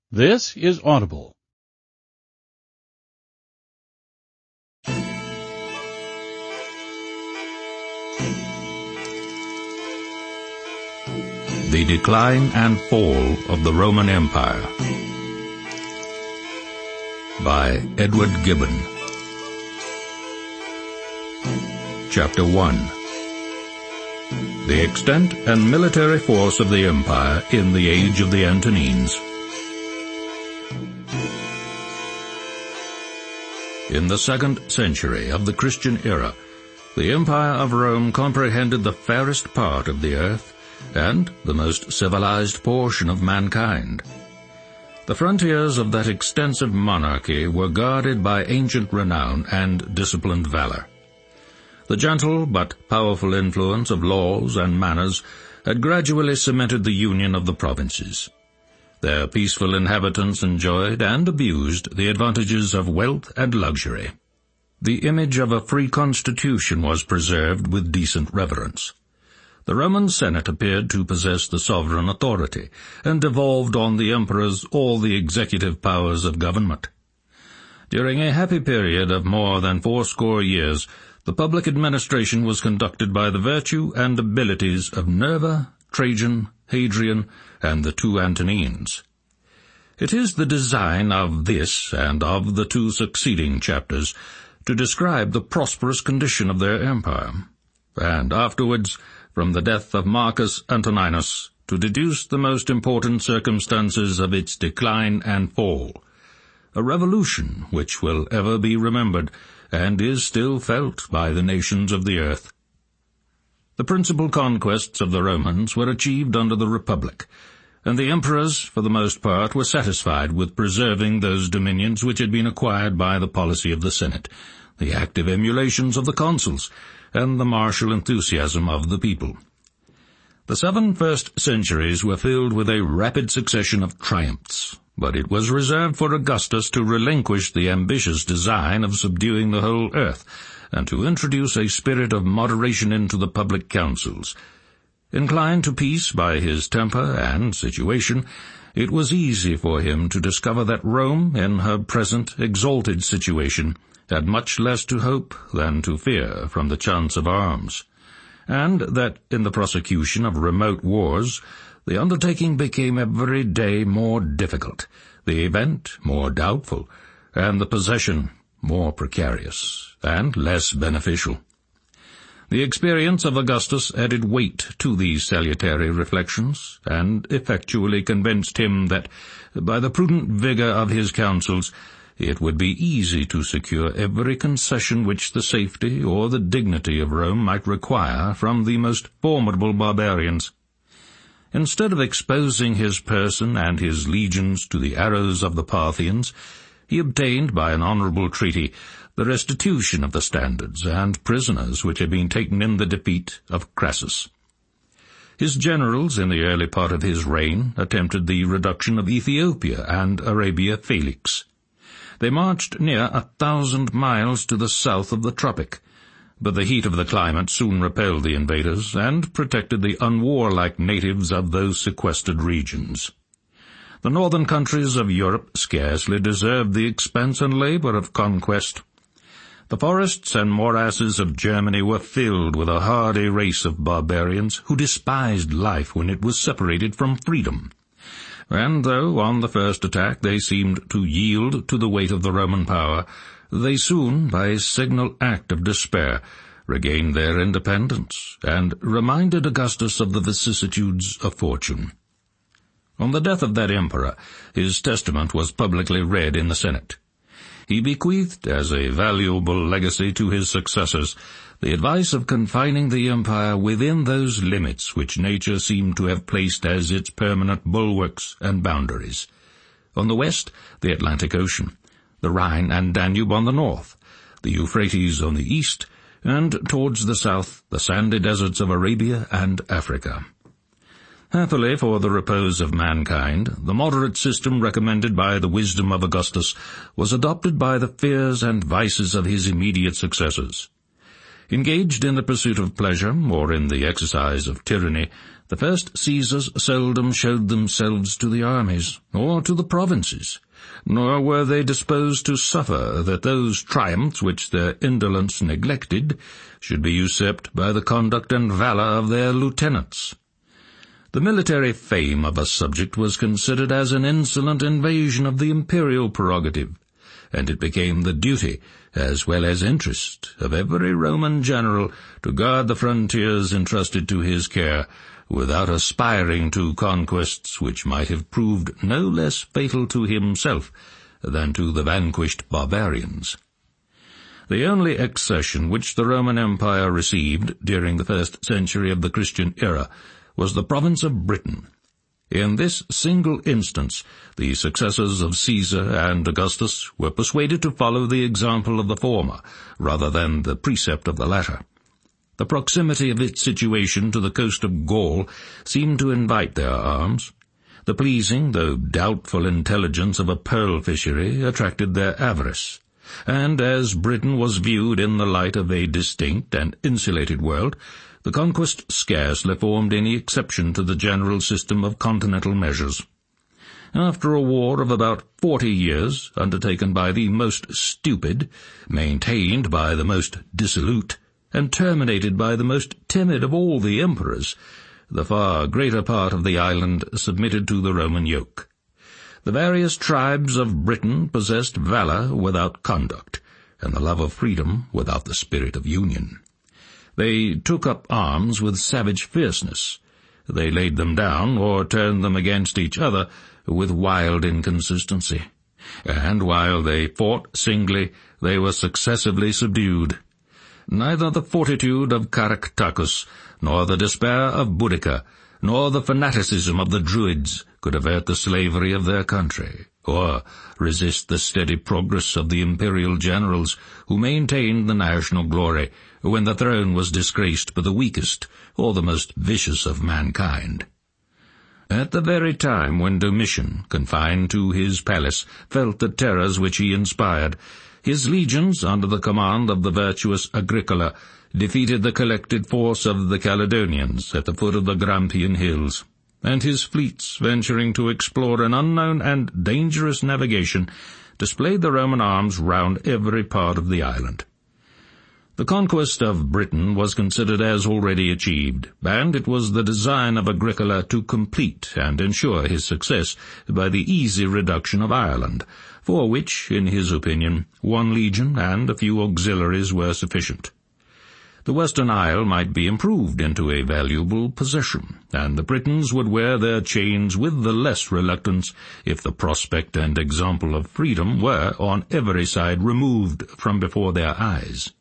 This is Audible. The Decline and Fall of the Roman Empire by Edward Gibbon. Chapter 1. The Extent and Military Force of the Empire in the Age of the Antonines. In the 2nd century of the Christian era, the Empire of Rome comprehended the fairest part of the earth and the most civilized portion of mankind. The frontiers of that extensive monarchy were guarded by ancient renown and disciplined valor. The gentle but powerful influence of laws and manners had gradually cemented the union of the provinces. Their peaceful inhabitants enjoyed and abused the advantages of wealth and luxury. The image of a free constitution was preserved with decent reverence. The Roman Senate appeared to possess the sovereign authority, and devolved on the emperors all the executive powers of government. During a happy period of more than 80 years, the public administration was conducted by the virtue and abilities of Nerva, Trajan, Hadrian, and the 2 Antonines. It is the design of this and of the 2 succeeding chapters to describe the prosperous condition of their empire, and afterwards, from the death of Marcus Antoninus, to deduce the most important circumstances of its decline and fall, a revolution which will ever be remembered and is still felt by the nations of the earth. The principal conquests of the Romans were achieved under the Republic, and the emperors, for the most part, were satisfied with preserving those dominions which had been acquired by the policy of the Senate, the active emulations of the consuls, and the martial enthusiasm of the people. The 7 first centuries were filled with a rapid succession of triumphs, but it was reserved for Augustus to relinquish the ambitious design of subduing the whole earth, and to introduce a spirit of moderation into the public councils. Inclined to peace by his temper and situation, it was easy for him to discover that Rome, in her present exalted situation, had much less to hope than to fear from the chance of arms, and that in the prosecution of remote wars the undertaking became every day more difficult, the event more doubtful, and the possession more precarious and less beneficial. The experience of Augustus added weight to these salutary reflections, and effectually convinced him that, by the prudent vigor of his counsels, it would be easy to secure every concession which the safety or the dignity of Rome might require from the most formidable barbarians. Instead of exposing his person and his legions to the arrows of the Parthians, he obtained, by an honorable treaty, the restitution of the standards and prisoners which had been taken in the defeat of Crassus. His generals, in the early part of his reign, attempted the reduction of Ethiopia and Arabia Felix. They marched near 1,000 miles to the south of the tropic, but the heat of the climate soon repelled the invaders and protected the unwarlike natives of those sequestered regions. The northern countries of Europe scarcely deserved the expense and labor of conquest. The forests and morasses of Germany were filled with a hardy race of barbarians who despised life when it was separated from freedom. And though on the first attack they seemed to yield to the weight of the Roman power, they soon, by a signal act of despair, regained their independence, and reminded Augustus of the vicissitudes of fortune. On the death of that emperor, his testament was publicly read in the Senate. He bequeathed, as a valuable legacy to his successors, the advice of confining the empire within those limits which nature seemed to have placed as its permanent bulwarks and boundaries. On the west, the Atlantic Ocean, the Rhine and Danube on the north, the Euphrates on the east, and towards the south, the sandy deserts of Arabia and Africa. Happily for the repose of mankind, the moderate system recommended by the wisdom of Augustus was adopted by the fears and vices of his immediate successors. Engaged in the pursuit of pleasure, or in the exercise of tyranny, The first Caesars seldom showed themselves to the armies, or to the provinces, nor were they disposed to suffer that those triumphs which their indolence neglected should be usurped by the conduct and valour of their lieutenants. The military fame of a subject was considered as an insolent invasion of the imperial prerogative, and it became the duty, as well as interest, of every Roman general to guard the frontiers entrusted to his care, without aspiring to conquests which might have proved no less fatal to himself than to the vanquished barbarians. The only accession which the Roman Empire received during the first century of the Christian era was the province of Britain. In this single instance, the successors of Caesar and Augustus were persuaded to follow the example of the former, rather than the precept of the latter. The proximity of its situation to the coast of Gaul seemed to invite their arms. The pleasing, though doubtful, intelligence of a pearl fishery attracted their avarice, and as Britain was viewed in the light of a distinct and insulated world, the conquest scarcely formed any exception to the general system of continental measures. After a war of about 40 years, undertaken by the most stupid, maintained by the most dissolute, and terminated by the most timid of all the emperors, the far greater part of the island submitted to the Roman yoke. The various tribes of Britain possessed valour without conduct, and the love of freedom without the spirit of union. They took up arms with savage fierceness. They laid them down, or turned them against each other, with wild inconsistency. And while they fought singly, they were successively subdued. Neither the fortitude of Caractacus, nor the despair of Boudica, nor the fanaticism of the Druids could avert the slavery of their country, or resist the steady progress of the imperial generals who maintained the national glory when the throne was disgraced by the weakest or the most vicious of mankind. At the very time when Domitian, confined to his palace, felt the terrors which he inspired, his legions, under the command of the virtuous Agricola, defeated the collected force of the Caledonians at the foot of the Grampian hills, and his fleets, venturing to explore an unknown and dangerous navigation, displayed the Roman arms round every part of the island. The conquest of Britain was considered as already achieved, and it was the design of Agricola to complete and ensure his success by the easy reduction of Ireland, for which, in his opinion, 1 legion and a few auxiliaries were sufficient. The Western Isle might be improved into a valuable possession, and the Britons would wear their chains with the less reluctance if the prospect and example of freedom were on every side removed from before their eyes.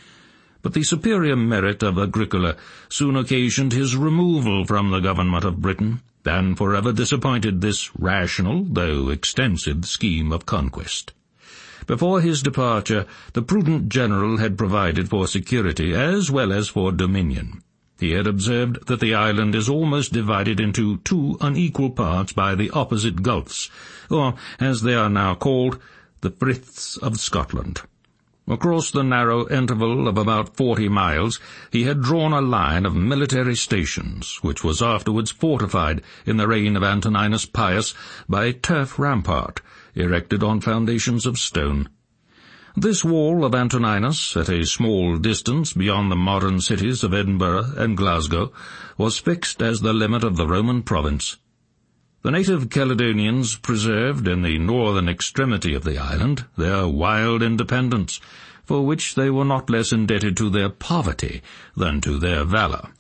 But the superior merit of Agricola soon occasioned his removal from the government of Britain, and forever disappointed this rational, though extensive, scheme of conquest. Before his departure, the prudent general had provided for security as well as for dominion. He had observed that the island is almost divided into 2 unequal parts by the opposite gulfs, or, as they are now called, the Friths of Scotland. Across the narrow interval of about 40 miles he had drawn a line of military stations, which was afterwards fortified in the reign of Antoninus Pius by a turf rampart, erected on foundations of stone. This wall of Antoninus, at a small distance beyond the modern cities of Edinburgh and Glasgow, was fixed as the limit of the Roman province. The native Caledonians preserved in the northern extremity of the island their wild independence, for which they were not less indebted to their poverty than to their valour.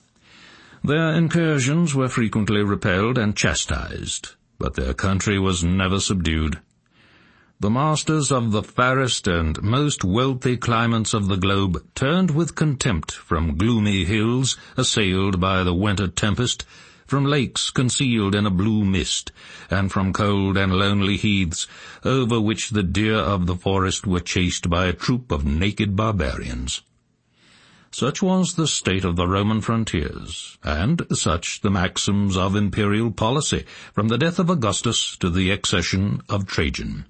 Their incursions were frequently repelled and chastised, but their country was never subdued. The masters of the fairest and most wealthy climates of the globe turned with contempt from gloomy hills assailed by the winter tempest, from lakes concealed in a blue mist, and from cold and lonely heaths, over which the deer of the forest were chased by a troop of naked barbarians. Such was the state of the Roman frontiers, and such the maxims of imperial policy, from the death of Augustus to the accession of Trajan.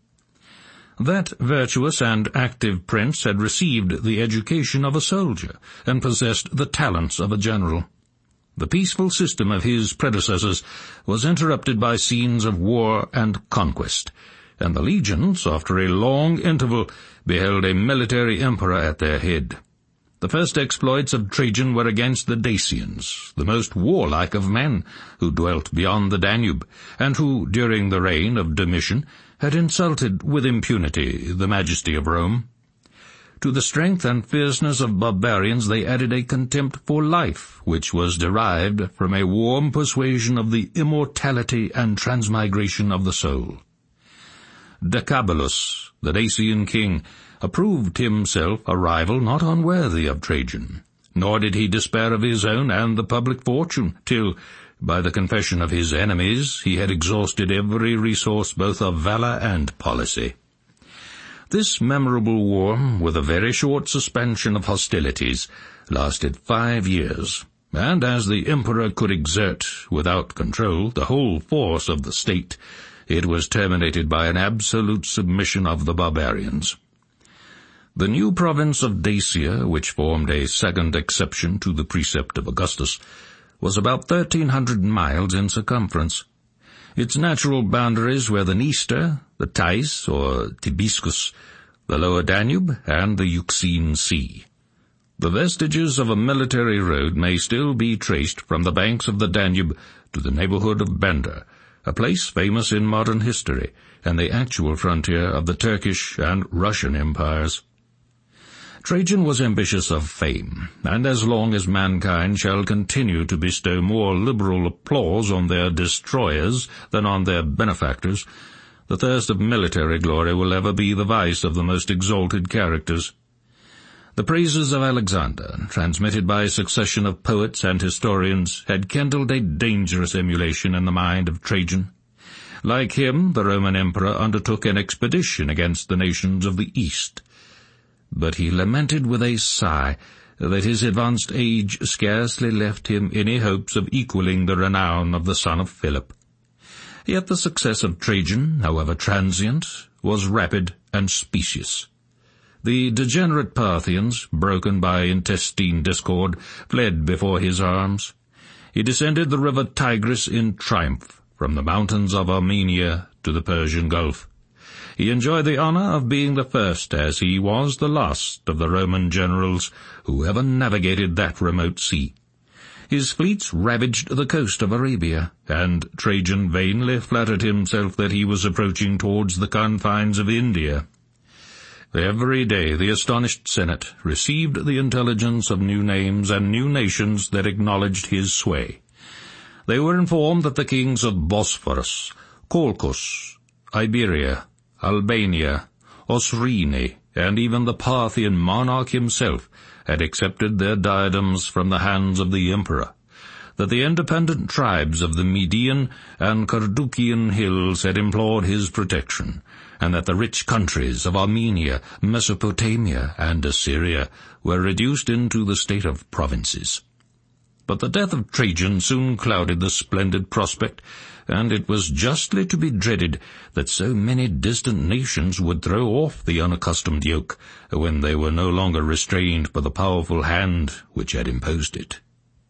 That virtuous and active prince had received the education of a soldier, and possessed the talents of a general. The peaceful system of his predecessors was interrupted by scenes of war and conquest, and the legions, after a long interval, beheld a military emperor at their head. The first exploits of Trajan were against the Dacians, the most warlike of men, who dwelt beyond the Danube, and who, during the reign of Domitian, had insulted with impunity the majesty of Rome. To the strength and fierceness of barbarians they added a contempt for life, which was derived from a warm persuasion of the immortality and transmigration of the soul. Decebalus, the Dacian king, approved himself a rival not unworthy of Trajan, nor did he despair of his own and the public fortune, till, by the confession of his enemies, he had exhausted every resource both of valour and policy. This memorable war, with a very short suspension of hostilities, lasted 5 years, and as the emperor could exert, without control, the whole force of the state, it was terminated by an absolute submission of the barbarians. The new province of Dacia, which formed a second exception to the precept of Augustus, was about 1,300 miles in circumference. Its natural boundaries were the Dniester, the Theiss, or Tibiscus, the lower Danube, and the Euxine Sea. The vestiges of a military road may still be traced from the banks of the Danube to the neighborhood of Bender, a place famous in modern history, and the actual frontier of the Turkish and Russian empires. Trajan was ambitious of fame, and as long as mankind shall continue to bestow more liberal applause on their destroyers than on their benefactors, the thirst of military glory will ever be the vice of the most exalted characters. The praises of Alexander, transmitted by a succession of poets and historians, had kindled a dangerous emulation in the mind of Trajan. Like him, the Roman emperor undertook an expedition against the nations of the East. But he lamented with a sigh that his advanced age scarcely left him any hopes of equalling the renown of the son of Philip. Yet the success of Trajan, however transient, was rapid and specious. The degenerate Parthians, broken by intestine discord, fled before his arms. He descended the river Tigris in triumph, from the mountains of Armenia to the Persian Gulf. He enjoyed the honor of being the first, as he was the last, of the Roman generals who ever navigated that remote sea. His fleets ravaged the coast of Arabia, and Trajan vainly flattered himself that he was approaching towards the confines of India. Every day the astonished Senate received the intelligence of new names and new nations that acknowledged his sway. They were informed that the kings of Bosphorus, Colchos, Iberia, Albania, Osrhoene, and even the Parthian monarch himself had accepted their diadems from the hands of the emperor, that the independent tribes of the Median and Carduchian hills had implored his protection, and that the rich countries of Armenia, Mesopotamia, and Assyria were reduced into the state of provinces. But the death of Trajan soon clouded the splendid prospect, and it was justly to be dreaded that so many distant nations would throw off the unaccustomed yoke when they were no longer restrained by the powerful hand which had imposed it.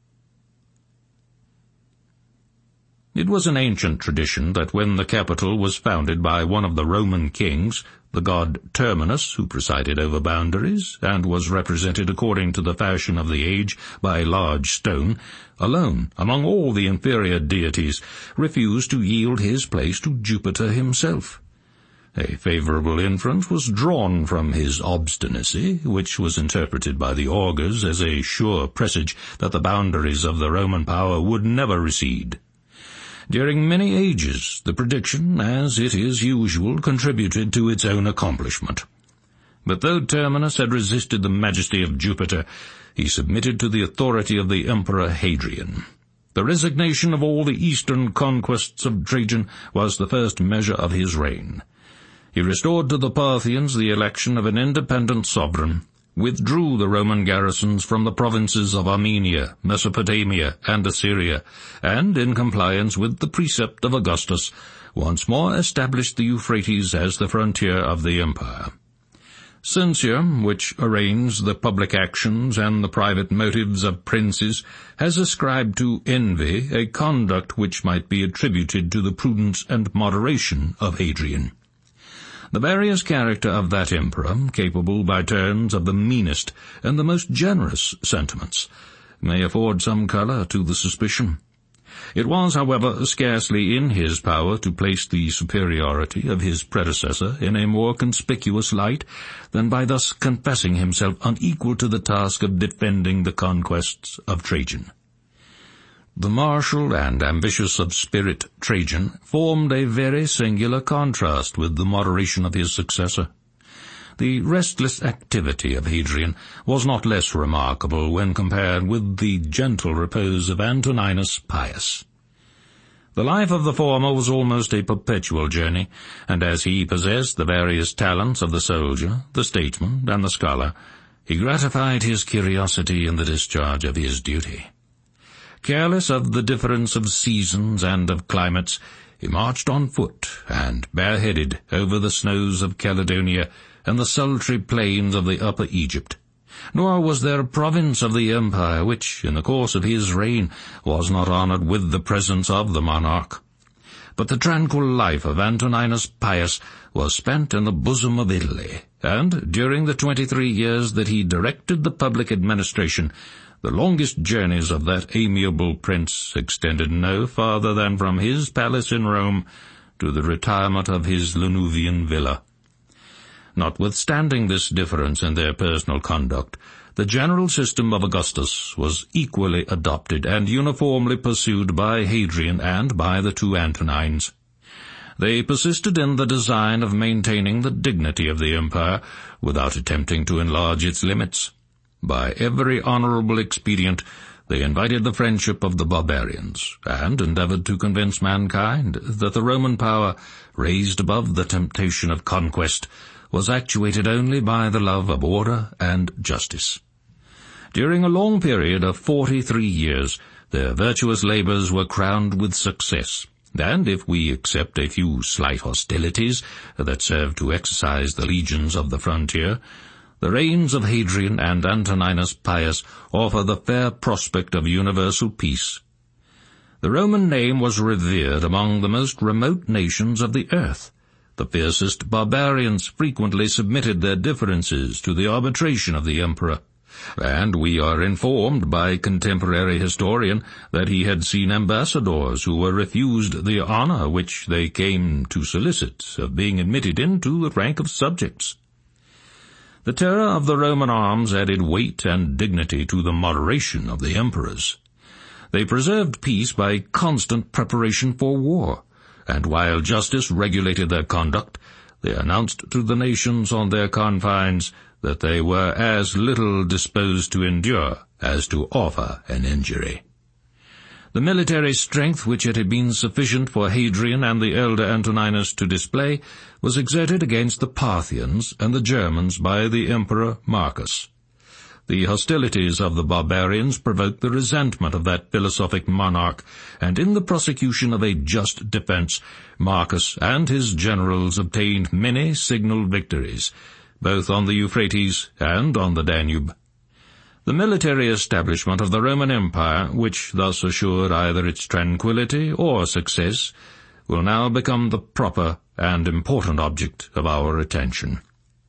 It was an ancient tradition that when the capital was founded by one of the Roman kings, the god Terminus, who presided over boundaries, and was represented according to the fashion of the age by a large stone, alone, among all the inferior deities, refused to yield his place to Jupiter himself. A favourable inference was drawn from his obstinacy, which was interpreted by the augurs as a sure presage that the boundaries of the Roman power would never recede. During many ages, the prediction, as it is usual, contributed to its own accomplishment. But though Terminus had resisted the majesty of Jupiter, he submitted to the authority of the Emperor Hadrian. The resignation of all the eastern conquests of Trajan was the first measure of his reign. He restored to the Parthians the election of an independent sovereign, withdrew the Roman garrisons from the provinces of Armenia, Mesopotamia, and Assyria, and, in compliance with the precept of Augustus, once more established the Euphrates as the frontier of the empire. Censure, which arraigns the public actions and the private motives of princes, has ascribed to envy a conduct which might be attributed to the prudence and moderation of Hadrian. The various character of that emperor, capable by turns of the meanest and the most generous sentiments, may afford some colour to the suspicion. It was, however, scarcely in his power to place the superiority of his predecessor in a more conspicuous light than by thus confessing himself unequal to the task of defending the conquests of Trajan. The martial and ambitious of spirit Trajan formed a very singular contrast with the moderation of his successor. The restless activity of Hadrian was not less remarkable when compared with the gentle repose of Antoninus Pius. The life of the former was almost a perpetual journey, and as he possessed the various talents of the soldier, the statesman, and the scholar, he gratified his curiosity in the discharge of his duty. Careless of the difference of seasons and of climates, he marched on foot and bareheaded over the snows of Caledonia and the sultry plains of the Upper Egypt. Nor was there a province of the empire which, in the course of his reign, was not honoured with the presence of the monarch. But the tranquil life of Antoninus Pius was spent in the bosom of Italy, and during the 23 years that he directed the public administration, the longest journeys of that amiable prince extended no farther than from his palace in Rome to the retirement of his Lanuvian villa. Notwithstanding this difference in their personal conduct, the general system of Augustus was equally adopted and uniformly pursued by Hadrian and by the two Antonines. They persisted in the design of maintaining the dignity of the empire without attempting to enlarge its limits. By every honourable expedient they invited the friendship of the barbarians, and endeavoured to convince mankind that the Roman power, raised above the temptation of conquest, was actuated only by the love of order and justice. During a long period of 43 years, their virtuous labours were crowned with success, and if we except a few slight hostilities that served to exercise the legions of the frontier, the reigns of Hadrian and Antoninus Pius offer the fair prospect of universal peace. The Roman name was revered among the most remote nations of the earth. The fiercest barbarians frequently submitted their differences to the arbitration of the emperor, and we are informed by a contemporary historian that he had seen ambassadors who were refused the honour which they came to solicit of being admitted into the rank of subjects. The terror of the Roman arms added weight and dignity to the moderation of the emperors. They preserved peace by constant preparation for war, and while justice regulated their conduct, they announced to the nations on their confines that they were as little disposed to endure as to offer an injury. The military strength which it had been sufficient for Hadrian and the elder Antoninus to display was exerted against the Parthians and the Germans by the Emperor Marcus. The hostilities of the barbarians provoked the resentment of that philosophic monarch, and in the prosecution of a just defence, Marcus and his generals obtained many signal victories, both on the Euphrates and on the Danube. The military establishment of the Roman Empire, which thus assured either its tranquillity or success, will now become the proper and important object of our attention.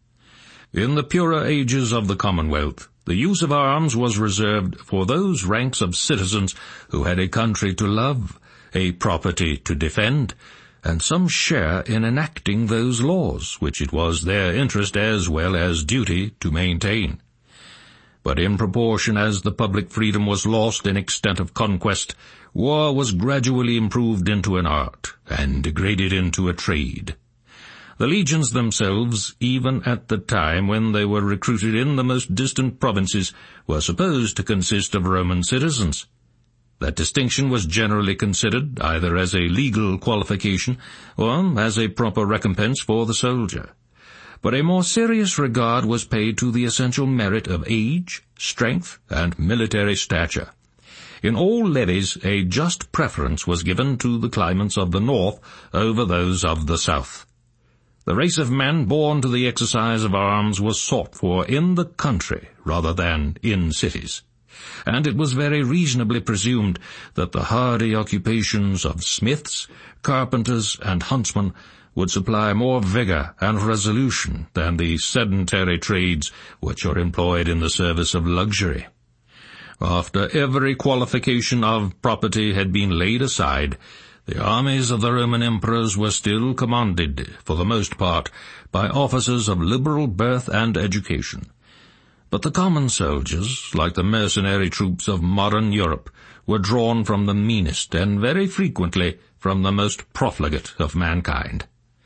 In the purer ages of the Commonwealth, the use of arms was reserved for those ranks of citizens who had a country to love, a property to defend, and some share in enacting those laws which it was their interest as well as duty to maintain. But in proportion as the public freedom was lost in extent of conquest, war was gradually improved into an art, and degraded into a trade. The legions themselves, even at the time when they were recruited in the most distant provinces, were supposed to consist of Roman citizens. That distinction was generally considered either as a legal qualification or as a proper recompense for the soldier. But a more serious regard was paid to the essential merit of age, strength, and military stature. In all levies a just preference was given to the claimants of the north over those of the south. The race of men born to the exercise of arms was sought for in the country rather than in cities, and it was very reasonably presumed that the hardy occupations of smiths, carpenters, and huntsmen would supply more vigour and resolution than the sedentary trades which are employed in the service of luxury. After every qualification of property had been laid aside, the armies of the Roman emperors were still commanded, for the most part, by officers of liberal birth and education. But the common soldiers, like the mercenary troops of modern Europe, were drawn from the meanest and very frequently from the most profligate of mankind.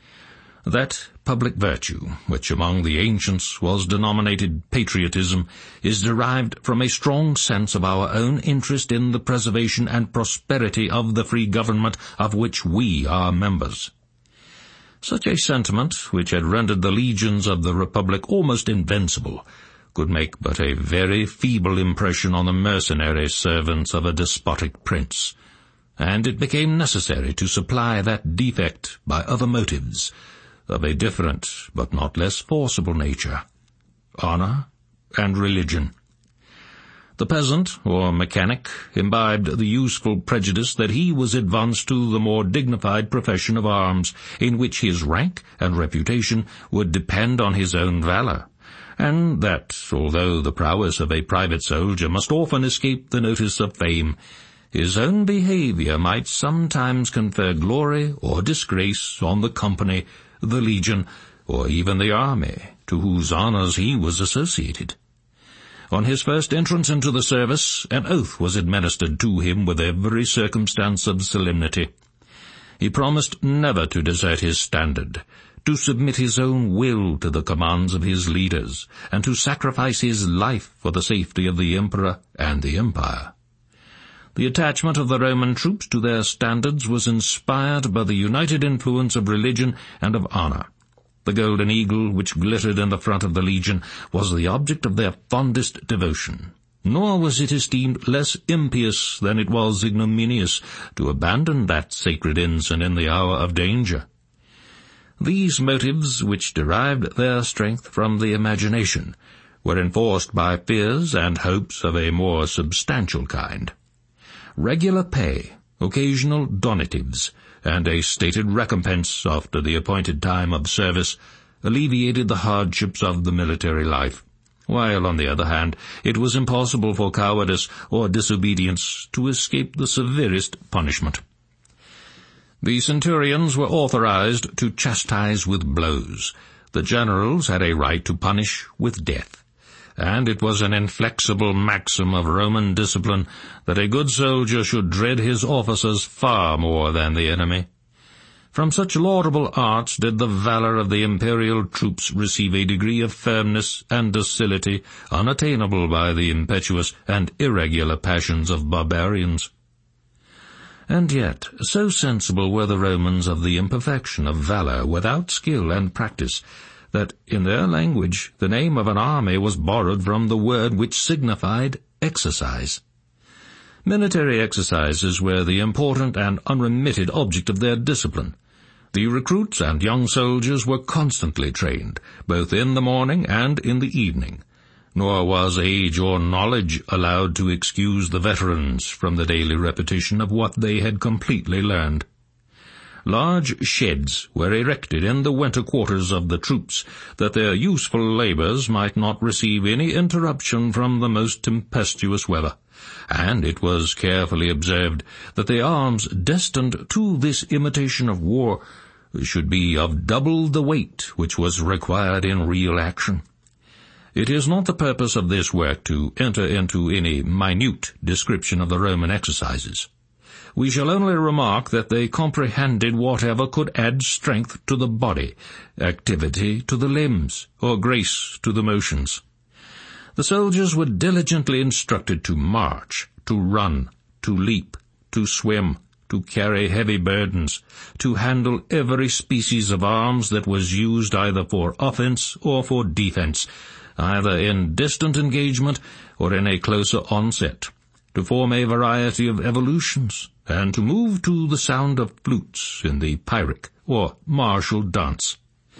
That public virtue, which among the ancients was denominated patriotism, is derived from a strong sense of our own interest in the preservation and prosperity of the free government of which we are members. Such a sentiment, which had rendered the legions of the Republic almost invincible, could make but a very feeble impression on the mercenary servants of a despotic prince, and it became necessary to supply that defect by other motives, of a different but not less forcible nature: honour and religion. The peasant, or mechanic, imbibed the useful prejudice that he was advanced to the more dignified profession of arms, in which his rank and reputation would depend on his own valour, and that, although the prowess of a private soldier must often escape the notice of fame, his own behaviour might sometimes confer glory or disgrace on the company, the legion, or even the army, to whose honours he was associated. On his first entrance into the service, an oath was administered to him with every circumstance of solemnity. He promised never to desert his standard, to submit his own will to the commands of his leaders, and to sacrifice his life for the safety of the emperor and the empire. The attachment of the Roman troops to their standards was inspired by the united influence of religion and of honour. The golden eagle which glittered in the front of the legion was the object of their fondest devotion, nor was it esteemed less impious than it was ignominious to abandon that sacred ensign in the hour of danger. These motives, which derived their strength from the imagination, were enforced by fears and hopes of a more substantial kind. Regular pay, occasional donatives, and a stated recompense after the appointed time of service alleviated the hardships of the military life, while, on the other hand, it was impossible for cowardice or disobedience to escape the severest punishment. The centurions were authorized to chastise with blows. The generals had a right to punish with death, and it was an inflexible maxim of Roman discipline that a good soldier should dread his officers far more than the enemy. From such laudable arts did the valour of the imperial troops receive a degree of firmness and docility unattainable by the impetuous and irregular passions of barbarians. And yet, so sensible were the Romans of the imperfection of valour without skill and practice, that in their language the name of an army was borrowed from the word which signified exercise. Military exercises were the important and unremitted object of their discipline. The recruits and young soldiers were constantly trained, both in the morning and in the evening, nor was age or knowledge allowed to excuse the veterans from the daily repetition of what they had completely learned. Large sheds were erected in the winter quarters of the troops, that their useful labours might not receive any interruption from the most tempestuous weather, and it was carefully observed that the arms destined to this imitation of war should be of double the weight which was required in real action. It is not the purpose of this work to enter into any minute description of the Roman exercises. We shall only remark that they comprehended whatever could add strength to the body, activity to the limbs, or grace to the motions. The soldiers were diligently instructed to march, to run, to leap, to swim, to carry heavy burdens, to handle every species of arms that was used either for offence or for defence, either in distant engagement or in a closer onset, to form a variety of evolutions, and to move to the sound of flutes in the Pyrrhic or martial dance.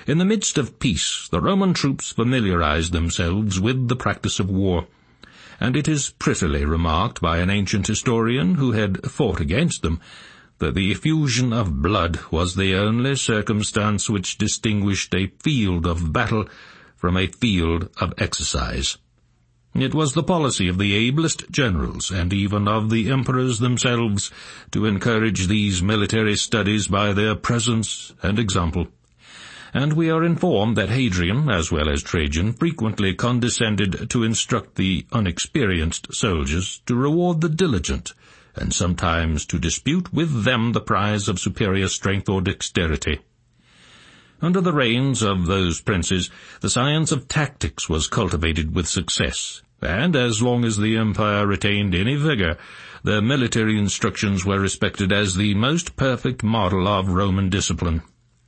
In the midst of peace, the Roman troops familiarized themselves with the practice of war, and it is prettily remarked by an ancient historian who had fought against them, that the effusion of blood was the only circumstance which distinguished a field of battle from a field of exercise. It was the policy of the ablest generals, and even of the emperors themselves, to encourage these military studies by their presence and example. And we are informed that Hadrian, as well as Trajan, frequently condescended to instruct the unexperienced soldiers to reward the diligent, and sometimes to dispute with them the prize of superior strength or dexterity. Under the reigns of those princes, the science of tactics was cultivated with success, and as long as the empire retained any vigor, their military instructions were respected as the most perfect model of Roman discipline.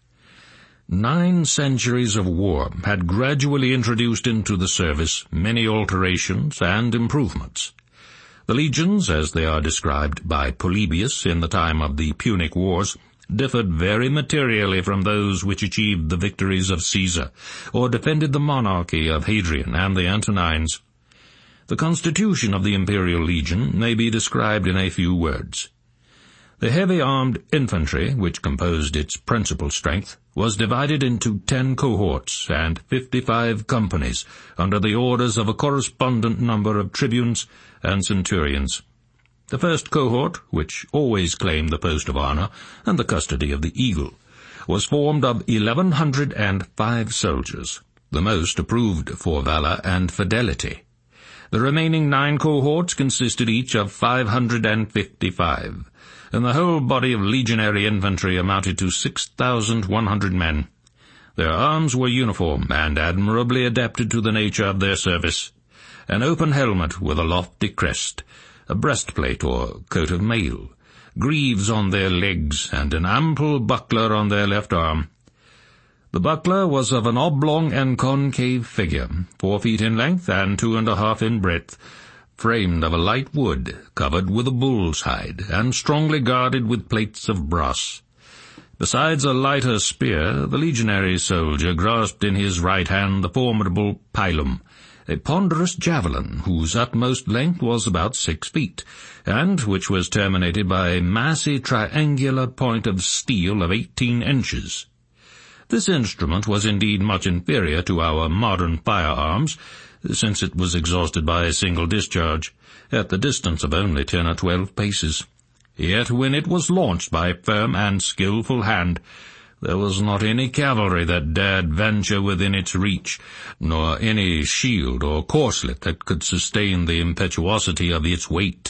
9 centuries of war had gradually introduced into the service many alterations and improvements. The legions, as they are described by Polybius in the time of the Punic Wars, differed very materially from those which achieved the victories of Caesar, or defended the monarchy of Hadrian and the Antonines. The constitution of the imperial legion may be described in a few words. The heavy-armed infantry, which composed its principal strength, was divided into 10 cohorts and 55 companies, under the orders of a correspondent number of tribunes and centurions. The first cohort, which always claimed the post of honor and the custody of the eagle, was formed of 1,105 soldiers, the most approved for valor and fidelity. The remaining 9 cohorts consisted each of 555, and the whole body of legionary infantry amounted to 6,100 men. Their arms were uniform and admirably adapted to the nature of their service: an open helmet with a lofty crest, a breastplate or coat of mail, greaves on their legs, and an ample buckler on their left arm. The buckler was of an oblong and concave figure, 4 feet in length and 2.5 in breadth, framed of a light wood, covered with a bull's hide, and strongly guarded with plates of brass. Besides a lighter spear, the legionary soldier grasped in his right hand the formidable pilum, a ponderous javelin whose utmost length was about 6 feet, and which was terminated by a massy triangular point of steel of 18 inches. This instrument was indeed much inferior to our modern firearms, since it was exhausted by a single discharge, at the distance of only 10 or 12 paces. Yet when it was launched by firm and skilful hand, there was not any cavalry that dared venture within its reach, nor any shield or corslet that could sustain the impetuosity of its weight.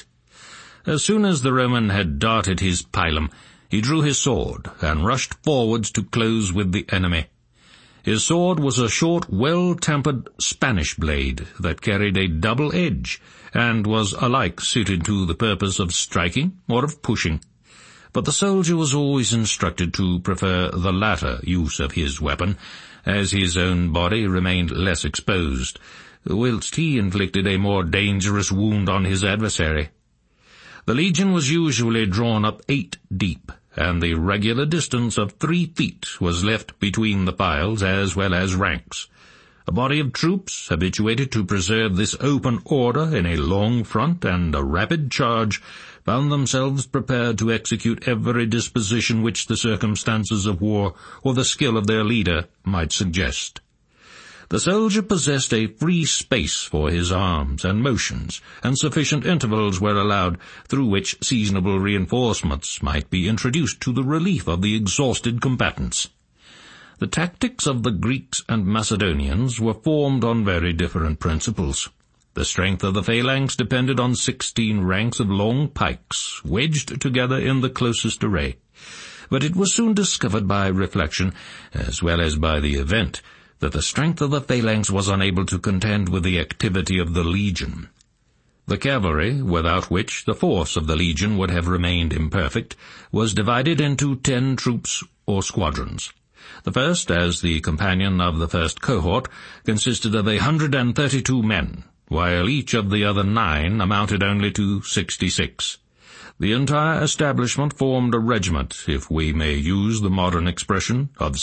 As soon as the Roman had darted his pilum, he drew his sword and rushed forwards to close with the enemy. His sword was a short, well-tempered Spanish blade that carried a double edge, and was alike suited to the purpose of striking or of pushing. But the soldier was always instructed to prefer the latter use of his weapon, as his own body remained less exposed, whilst he inflicted a more dangerous wound on his adversary. The legion was usually drawn up 8 deep, and the regular distance of 3 feet was left between the files as well as ranks. A body of troops, habituated to preserve this open order in a long front and a rapid charge, found themselves prepared to execute every disposition which the circumstances of war or the skill of their leader might suggest. The soldier possessed a free space for his arms and motions, and sufficient intervals were allowed through which seasonable reinforcements might be introduced to the relief of the exhausted combatants. The tactics of the Greeks and Macedonians were formed on very different principles. The strength of the phalanx depended on 16 ranks of long pikes, wedged together in the closest array. But it was soon discovered by reflection, as well as by the event, that the strength of the phalanx was unable to contend with the activity of the legion. The cavalry, without which the force of the legion would have remained imperfect, was divided into 10 troops or squadrons. The first, as the companion of the first cohort, consisted of 132 men, while each of the other 9 amounted only to 66. The entire establishment formed a regiment, if we may use the modern expression, of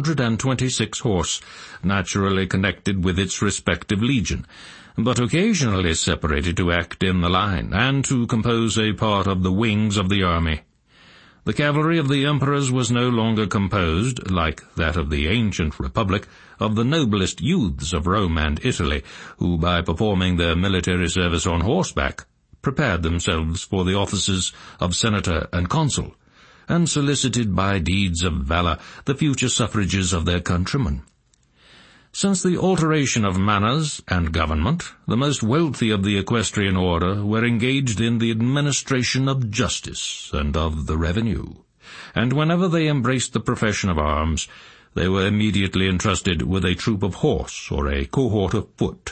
726 horse, naturally connected with its respective legion, but occasionally separated to act in the line, and to compose a part of the wings of the army. The cavalry of the emperors was no longer composed, like that of the ancient republic, of the noblest youths of Rome and Italy, who, by performing their military service on horseback, prepared themselves for the offices of senator and consul, and solicited by deeds of valor the future suffrages of their countrymen. Since the alteration of manners and government, the most wealthy of the equestrian order were engaged in the administration of justice and of the revenue, and whenever they embraced the profession of arms, they were immediately entrusted with a troop of horse or a cohort of foot.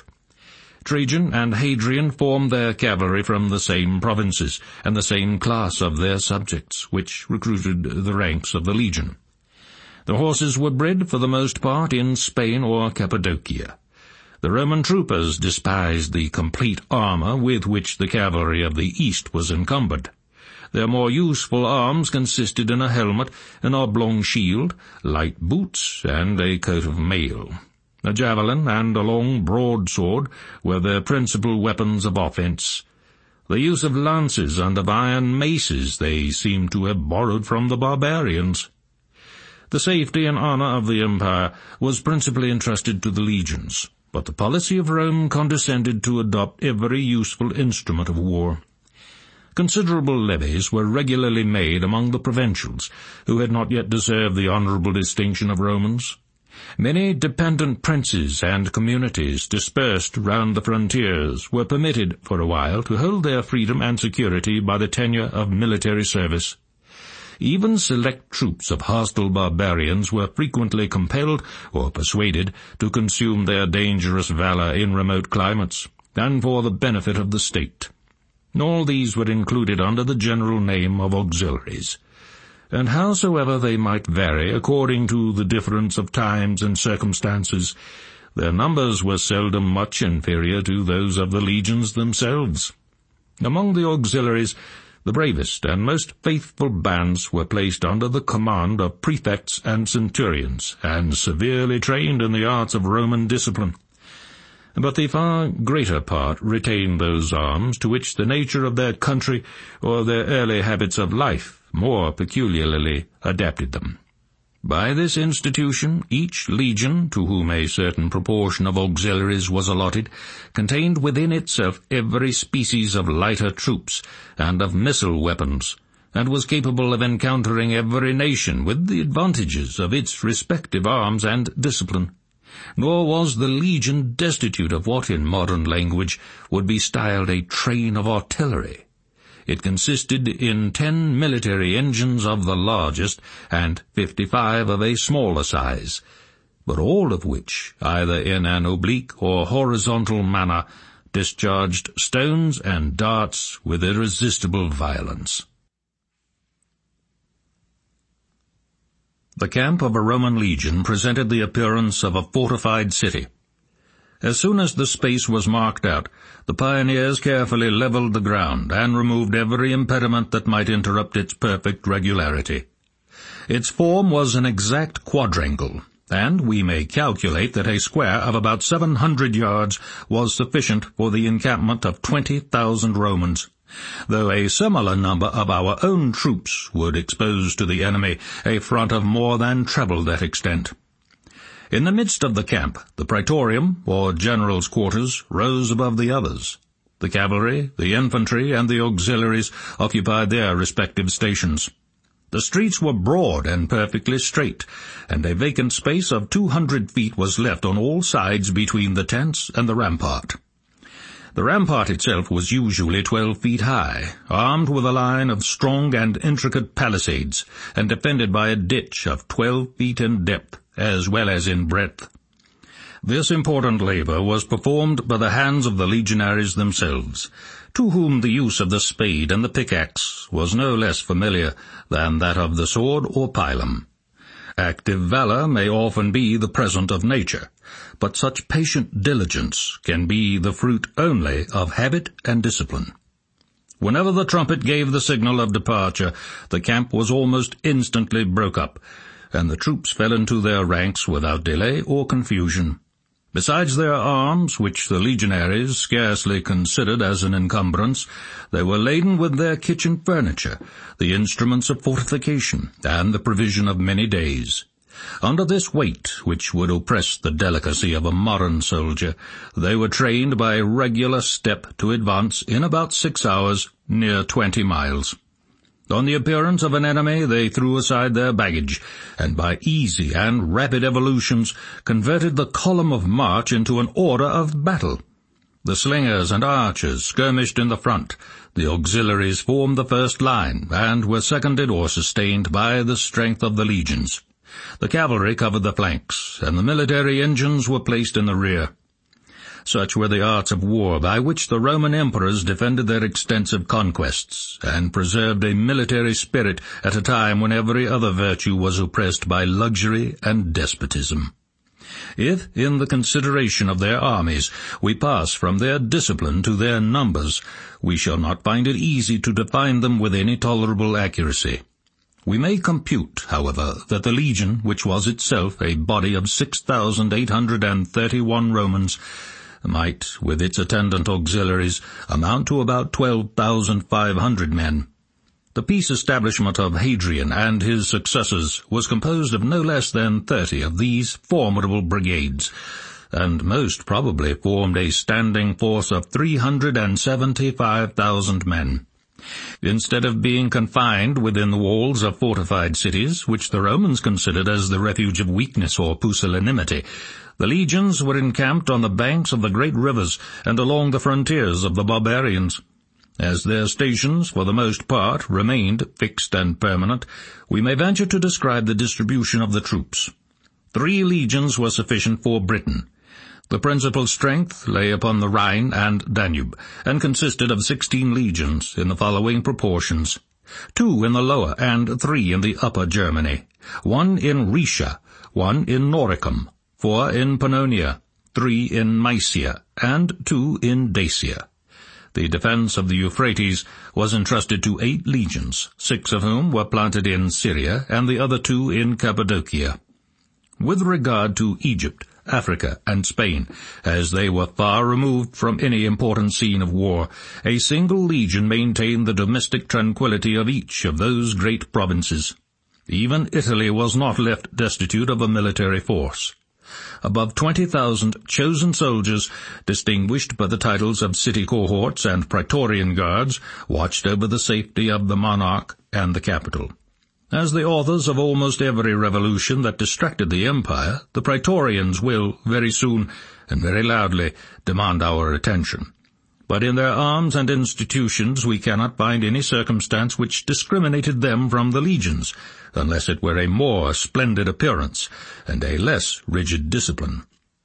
Trajan and Hadrian formed their cavalry from the same provinces and the same class of their subjects, which recruited the ranks of the legion. The horses were bred for the most part in Spain or Cappadocia. The Roman troopers despised the complete armor with which the cavalry of the East was encumbered. Their more useful arms consisted in a helmet, an oblong shield, light boots, and a coat of mail. A javelin and a long broadsword were their principal weapons of offence. The use of lances and of iron maces they seemed to have borrowed from the barbarians. The safety and honour of the empire was principally entrusted to the legions, but the policy of Rome condescended to adopt every useful instrument of war. Considerable levies were regularly made among the provincials, who had not yet deserved the honourable distinction of Romans. Many dependent princes and communities dispersed round the frontiers were permitted for a while to hold their freedom and security by the tenure of military service. Even select troops of hostile barbarians were frequently compelled or persuaded to consume their dangerous valour in remote climates, and for the benefit of the state. All these were included under the general name of auxiliaries, and howsoever they might vary according to the difference of times and circumstances, their numbers were seldom much inferior to those of the legions themselves. Among the auxiliaries, the bravest and most faithful bands were placed under the command of prefects and centurions, and severely trained in the arts of Roman discipline. But the far greater part retained those arms to which the nature of their country or their early habits of life more peculiarly adapted them. By this institution, each legion, to whom a certain proportion of auxiliaries was allotted, contained within itself every species of lighter troops and of missile weapons, and was capable of encountering every nation with the advantages of its respective arms and discipline. Nor was the legion destitute of what in modern language would be styled a train of artillery. It consisted in 10 military engines of the largest and 55 of a smaller size, but all of which, either in an oblique or horizontal manner, discharged stones and darts with irresistible violence. The camp of a Roman legion presented the appearance of a fortified city. As soon as the space was marked out, the pioneers carefully levelled the ground and removed every impediment that might interrupt its perfect regularity. Its form was an exact quadrangle, and we may calculate that a square of about 700 yards was sufficient for the encampment of 20,000 Romans, though a similar number of our own troops would expose to the enemy a front of more than treble that extent. In the midst of the camp, the praetorium, or general's quarters, rose above the others. The cavalry, the infantry, and the auxiliaries occupied their respective stations. The streets were broad and perfectly straight, and a vacant space of 200 feet was left on all sides between the tents and the rampart. The rampart itself was usually 12 feet high, armed with a line of strong and intricate palisades, and defended by a ditch of 12 feet in depth, as well as in breadth. This important labour was performed by the hands of the legionaries themselves, to whom the use of the spade and the pickaxe was no less familiar than that of the sword or pilum. Active valour may often be the present of nature, but such patient diligence can be the fruit only of habit and discipline. Whenever the trumpet gave the signal of departure, the camp was almost instantly broke up, and the troops fell into their ranks without delay or confusion. Besides their arms, which the legionaries scarcely considered as an encumbrance, they were laden with their kitchen furniture, the instruments of fortification, and the provision of many days. Under this weight, which would oppress the delicacy of a modern soldier, they were trained by regular step to advance in about 6 hours, near 20 miles. On the appearance of an enemy they threw aside their baggage, and by easy and rapid evolutions converted the column of march into an order of battle. The slingers and archers skirmished in the front, the auxiliaries formed the first line, and were seconded or sustained by the strength of the legions. The cavalry covered the flanks, and the military engines were placed in the rear. Such were the arts of war by which the Roman emperors defended their extensive conquests, and preserved a military spirit at a time when every other virtue was oppressed by luxury and despotism. If, in the consideration of their armies, we pass from their discipline to their numbers, we shall not find it easy to define them with any tolerable accuracy. We may compute, however, that the legion, which was itself a body of 6,831 Romans, might, with its attendant auxiliaries, amount to about 12,500 men. The peace establishment of Hadrian and his successors was composed of no less than 30 of these formidable brigades, and most probably formed a standing force of 375,000 men. Instead of being confined within the walls of fortified cities, which the Romans considered as the refuge of weakness or pusillanimity, the legions were encamped on the banks of the great rivers and along the frontiers of the barbarians. As their stations, for the most part, remained fixed and permanent, we may venture to describe the distribution of the troops. 3 legions were sufficient for Britain. The principal strength lay upon the Rhine and Danube, and consisted of 16 legions in the following proportions: 2 in the lower and 3 in the upper Germany, 1 in Rhaetia, 1 in Noricum, 4 in Pannonia, 3 in Mysia, and 2 in Dacia. The defense of the Euphrates was entrusted to 8 legions, 6 of whom were planted in Syria, and the other 2 in Cappadocia. With regard to Egypt, Africa, and Spain, as they were far removed from any important scene of war, a single legion maintained the domestic tranquillity of each of those great provinces. Even Italy was not left destitute of a military force. Above 20,000 chosen soldiers, distinguished by the titles of city cohorts and praetorian guards, watched over the safety of the monarch and the capital. As the authors of almost every revolution that distracted the empire, the praetorians will, very soon, and very loudly, demand our attention. But in their arms and institutions we cannot find any circumstance which discriminated them from the legions, unless it were a more splendid appearance and a less rigid discipline.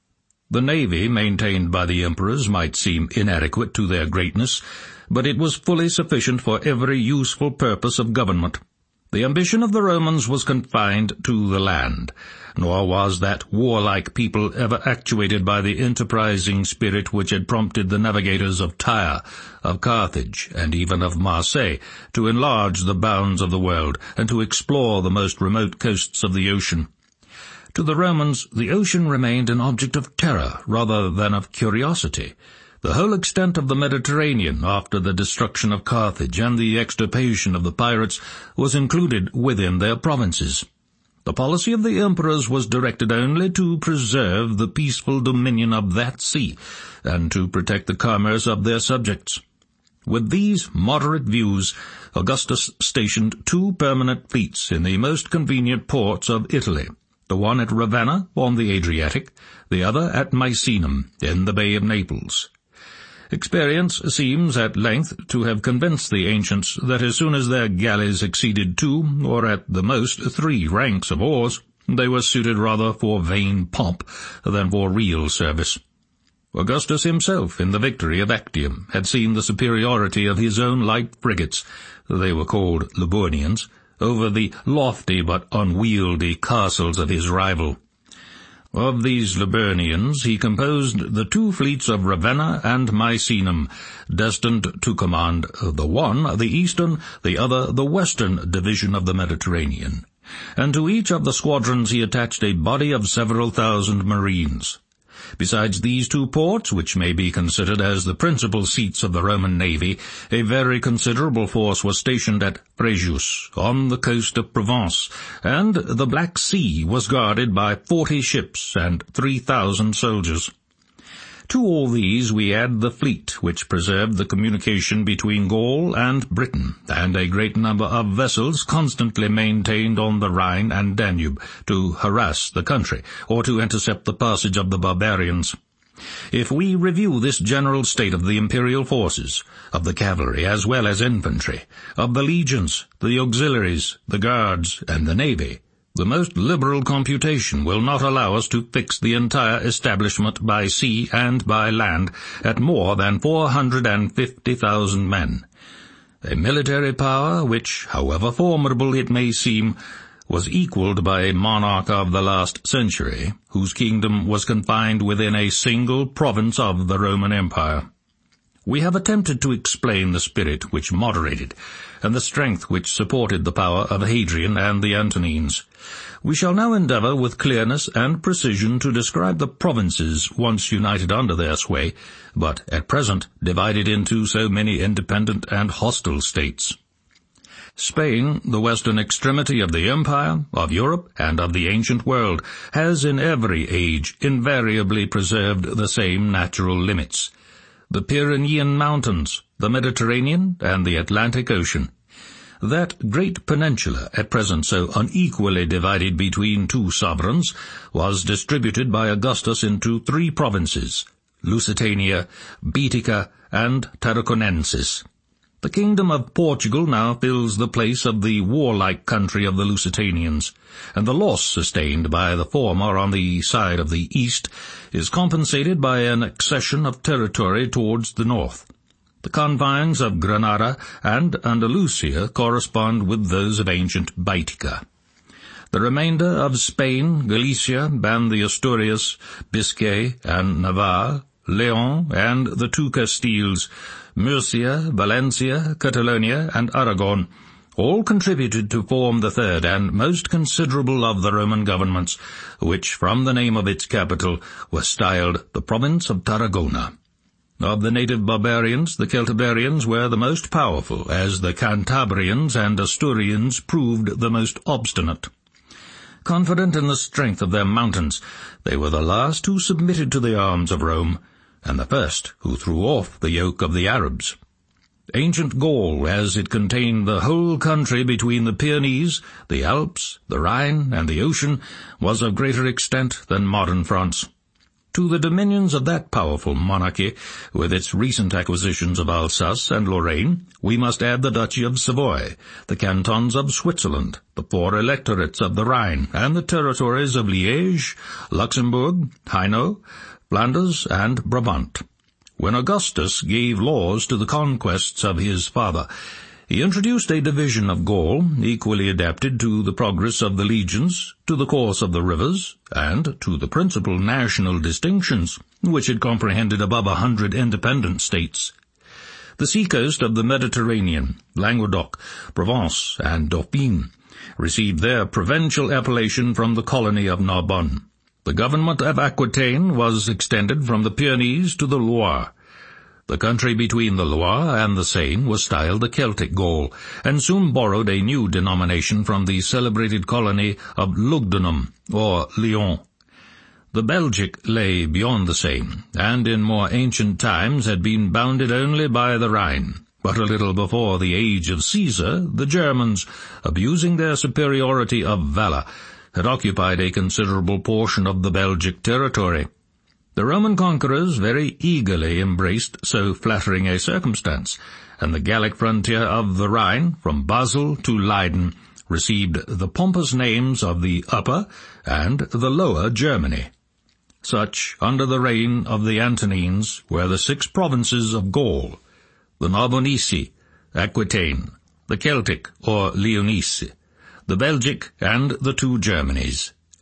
The navy maintained by the emperors might seem inadequate to their greatness, but it was fully sufficient for every useful purpose of government. The ambition of the Romans was confined to the land, nor was that warlike people ever actuated by the enterprising spirit which had prompted the navigators of Tyre, of Carthage, and even of Marseille, to enlarge the bounds of the world, and to explore the most remote coasts of the ocean. To the Romans, the ocean remained an object of terror rather than of curiosity. The whole extent of the Mediterranean, after the destruction of Carthage and the extirpation of the pirates, was included within their provinces. The policy of the emperors was directed only to preserve the peaceful dominion of that sea, and to protect the commerce of their subjects. With these moderate views, Augustus stationed 2 permanent fleets in the most convenient ports of Italy, the one at Ravenna on the Adriatic, the other at Misenum in the Bay of Naples. Experience seems at length to have convinced the ancients that as soon as their galleys exceeded 2, or at the most 3 ranks of oars, they were suited rather for vain pomp than for real service. Augustus himself, in the victory of Actium, had seen the superiority of his own light frigates, they were called Liburnians, over the lofty but unwieldy castles of his rival. Of these Liburnians he composed the 2 fleets of Ravenna and Misenum, destined to command the one the eastern, the other the western division of the Mediterranean. And to each of the squadrons he attached a body of several thousand marines. Besides these 2 ports, which may be considered as the principal seats of the Roman navy, a very considerable force was stationed at Frejus, on the coast of Provence, and the Black Sea was guarded by 40 ships and 3,000 soldiers. To all these we add the fleet, which preserved the communication between Gaul and Britain, and a great number of vessels constantly maintained on the Rhine and Danube to harass the country, or to intercept the passage of the barbarians. If we review this general state of the imperial forces, of the cavalry as well as infantry, of the legions, the auxiliaries, the guards, and the navy, the most liberal computation will not allow us to fix the entire establishment by sea and by land at more than 450,000 men. A military power which, however formidable it may seem, was equalled by a monarch of the last century, whose kingdom was confined within a single province of the Roman Empire. We have attempted to explain the spirit which moderated, and the strength which supported the power of Hadrian and the Antonines. We shall now endeavour with clearness and precision to describe the provinces once united under their sway, but at present divided into so many independent and hostile states. Spain, the western extremity of the empire, of Europe, and of the ancient world, has in every age invariably preserved the same natural limits: the Pyrenean Mountains, the Mediterranean, and the Atlantic Ocean. That great peninsula, at present so unequally divided between 2 sovereigns, was distributed by Augustus into 3 provinces: Lusitania, Baetica, and Tarraconensis. The kingdom of Portugal now fills the place of the warlike country of the Lusitanians, and the loss sustained by the former on the side of the east is compensated by an accession of territory towards the north. The confines of Granada and Andalusia correspond with those of ancient Baetica. The remainder of Spain, Galicia, and the Asturias, Biscay, and Navarre, Leon, and the 2 Castiles, Murcia, Valencia, Catalonia, and Aragon, all contributed to form the 3rd and most considerable of the Roman governments, which, from the name of its capital, was styled the province of Tarragona. Of the native barbarians, the Celtiberians were the most powerful, as the Cantabrians and Asturians proved the most obstinate. Confident in the strength of their mountains, they were the last who submitted to the arms of Rome, and the first who threw off the yoke of the Arabs. Ancient Gaul, as it contained the whole country between the Pyrenees, the Alps, the Rhine, and the ocean, was of greater extent than modern France. To the dominions of that powerful monarchy, with its recent acquisitions of Alsace and Lorraine, we must add the Duchy of Savoy, the cantons of Switzerland, the 4 electorates of the Rhine, and the territories of Liège, Luxembourg, Hainaut, Flanders, and Brabant. When Augustus gave laws to the conquests of his father, he introduced a division of Gaul, equally adapted to the progress of the legions, to the course of the rivers, and to the principal national distinctions, which it comprehended above 100 independent states. The seacoast of the Mediterranean, Languedoc, Provence, and Dauphine, received their provincial appellation from the colony of Narbonne. The government of Aquitaine was extended from the Pyrenees to the Loire. The country between the Loire and the Seine was styled the Celtic Gaul, and soon borrowed a new denomination from the celebrated colony of Lugdunum, or Lyon. The Belgic lay beyond the Seine, and in more ancient times had been bounded only by the Rhine. But a little before the age of Caesar, the Germans, abusing their superiority of valour, had occupied a considerable portion of the Belgic territory. The Roman conquerors very eagerly embraced so flattering a circumstance, and the Gallic frontier of the Rhine, from Basel to Leyden, received the pompous names of the Upper and the Lower Germany. Such, under the reign of the Antonines, were the 6 provinces of Gaul: the Narbonnese, Aquitaine, the Celtic or Lyonese, the Belgic, and the 2 Germanies.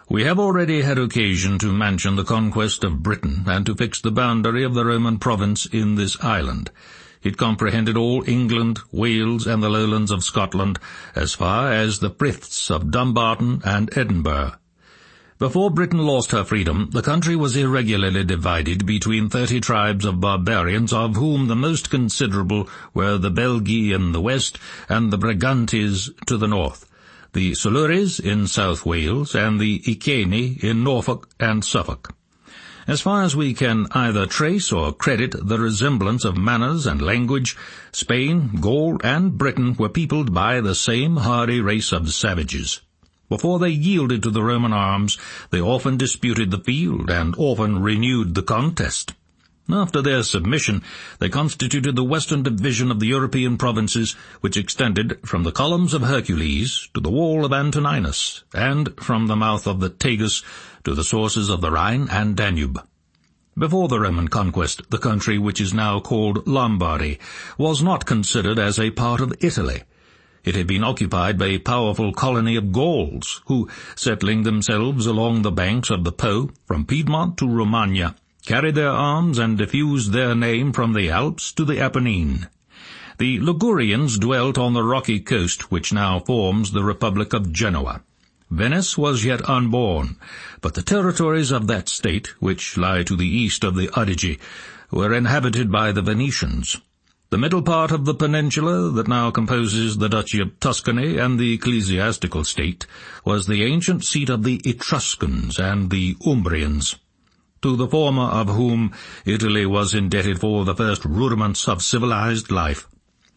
We have already had occasion to mention the conquest of Britain and to fix the boundary of the Roman province in this island. It comprehended all England, Wales, and the lowlands of Scotland, as far as the friths of Dumbarton and Edinburgh. Before Britain lost her freedom, the country was irregularly divided between 30 tribes of barbarians, of whom the most considerable were the Belgae in the west and the Brigantes to the north, the Silures in South Wales, and the Iceni in Norfolk and Suffolk. As far as we can either trace or credit the resemblance of manners and language, Spain, Gaul, and Britain were peopled by the same hardy race of savages. Before they yielded to the Roman arms, they often disputed the field and often renewed the contest. After their submission, they constituted the western division of the European provinces, which extended from the columns of Hercules to the wall of Antoninus, and from the mouth of the Tagus to the sources of the Rhine and Danube. Before the Roman conquest, the country which is now called Lombardy was not considered as a part of Italy. It had been occupied by a powerful colony of Gauls, who, settling themselves along the banks of the Po, from Piedmont to Romagna, carried their arms and diffused their name from the Alps to the Apennine. The Ligurians dwelt on the rocky coast which now forms the Republic of Genoa. Venice was yet unborn, but the territories of that state, which lie to the east of the Adige, were inhabited by the Venetians. The middle part of the peninsula that now composes the Duchy of Tuscany and the ecclesiastical state was the ancient seat of the Etruscans and the Umbrians, to the former of whom Italy was indebted for the first rudiments of civilized life.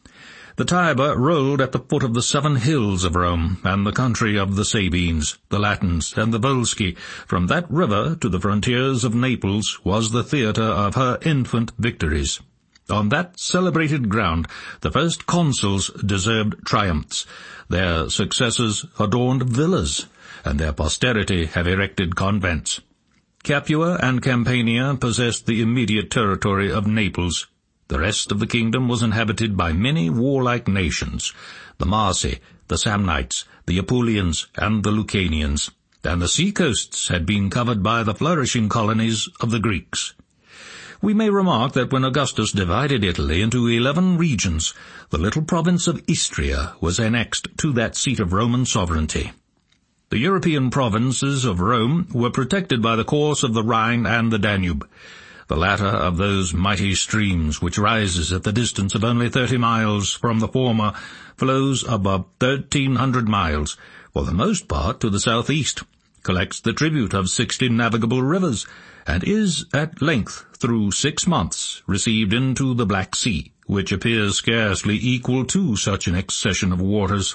The Tiber rolled at the foot of the 7 hills of Rome, and the country of the Sabines, the Latins, and the Volsci, from that river to the frontiers of Naples, was the theatre of her infant victories. On that celebrated ground the first consuls deserved triumphs, their successors adorned villas, and their posterity have erected convents. Capua and Campania possessed the immediate territory of Naples. The rest of the kingdom was inhabited by many warlike nations, the Marsi, the Samnites, the Apulians, and the Lucanians, and the sea-coasts had been covered by the flourishing colonies of the Greeks. We may remark that when Augustus divided Italy into 11 regions, the little province of Istria was annexed to that seat of Roman sovereignty. The European provinces of Rome were protected by the course of the Rhine and the Danube, the latter of those mighty streams which rises at the distance of only 30 miles from the former, flows above 1,300 miles, for the most part to the southeast, collects the tribute of 60 navigable rivers, and is at length, through 6 months, received into the Black Sea, which appears scarcely equal to such an accession of waters.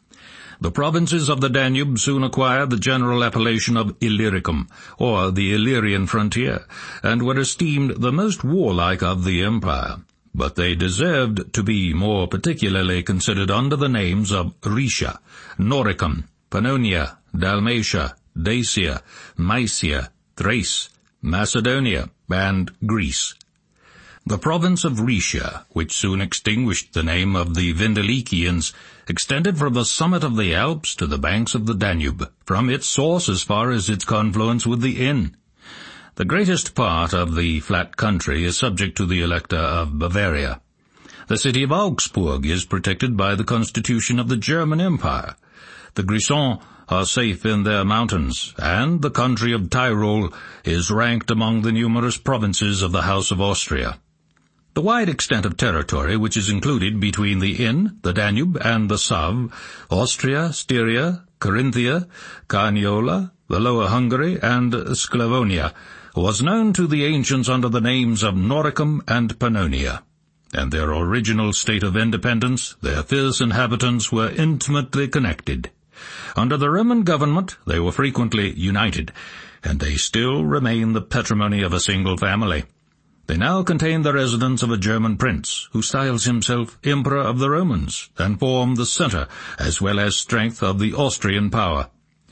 The provinces of the Danube soon acquired the general appellation of Illyricum, or the Illyrian frontier, and were esteemed the most warlike of the empire. But they deserved to be more particularly considered under the names of Rhaetia, Noricum, Pannonia, Dalmatia, Dacia, Mysia, Thrace, Macedonia, and Greece. The province of Rhaetia, which soon extinguished the name of the Vindelicians, extended from the summit of the Alps to the banks of the Danube, from its source as far as its confluence with the Inn. The greatest part of the flat country is subject to the Elector of Bavaria. The city of Augsburg is protected by the constitution of the German Empire. The Grisons are safe in their mountains, and the country of Tyrol is ranked among the numerous provinces of the House of Austria. The wide extent of territory which is included between the Inn, the Danube, and the Save, Austria, Styria, Carinthia, Carniola, the Lower Hungary, and Sclavonia, was known to the ancients under the names of Noricum and Pannonia, and their original state of independence, their fierce inhabitants were intimately connected. Under the Roman government they were frequently united, and they still remain the patrimony of a single family. They now contain the residence of a German prince, who styles himself Emperor of the Romans, and form the centre, as well as strength, of the Austrian power.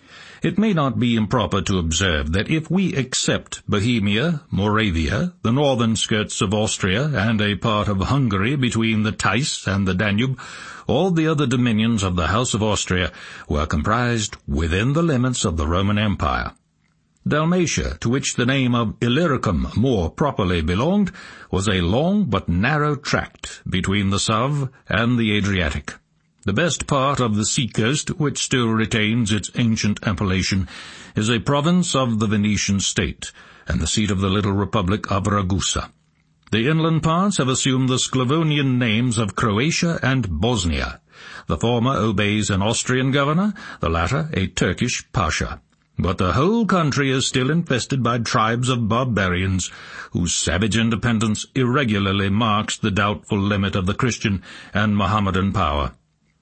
It may not be improper to observe that if we except Bohemia, Moravia, the northern skirts of Austria, and a part of Hungary between the Theiss and the Danube, all the other dominions of the House of Austria were comprised within the limits of the Roman Empire. Dalmatia, to which the name of Illyricum more properly belonged, was a long but narrow tract between the Save and the Adriatic. The best part of the sea-coast, which still retains its ancient appellation, is a province of the Venetian state, and the seat of the little republic of Ragusa. The inland parts have assumed the Sclavonian names of Croatia and Bosnia. The former obeys an Austrian governor, the latter a Turkish pasha. But the whole country is still infested by tribes of barbarians, whose savage independence irregularly marks the doubtful limit of the Christian and Mohammedan power.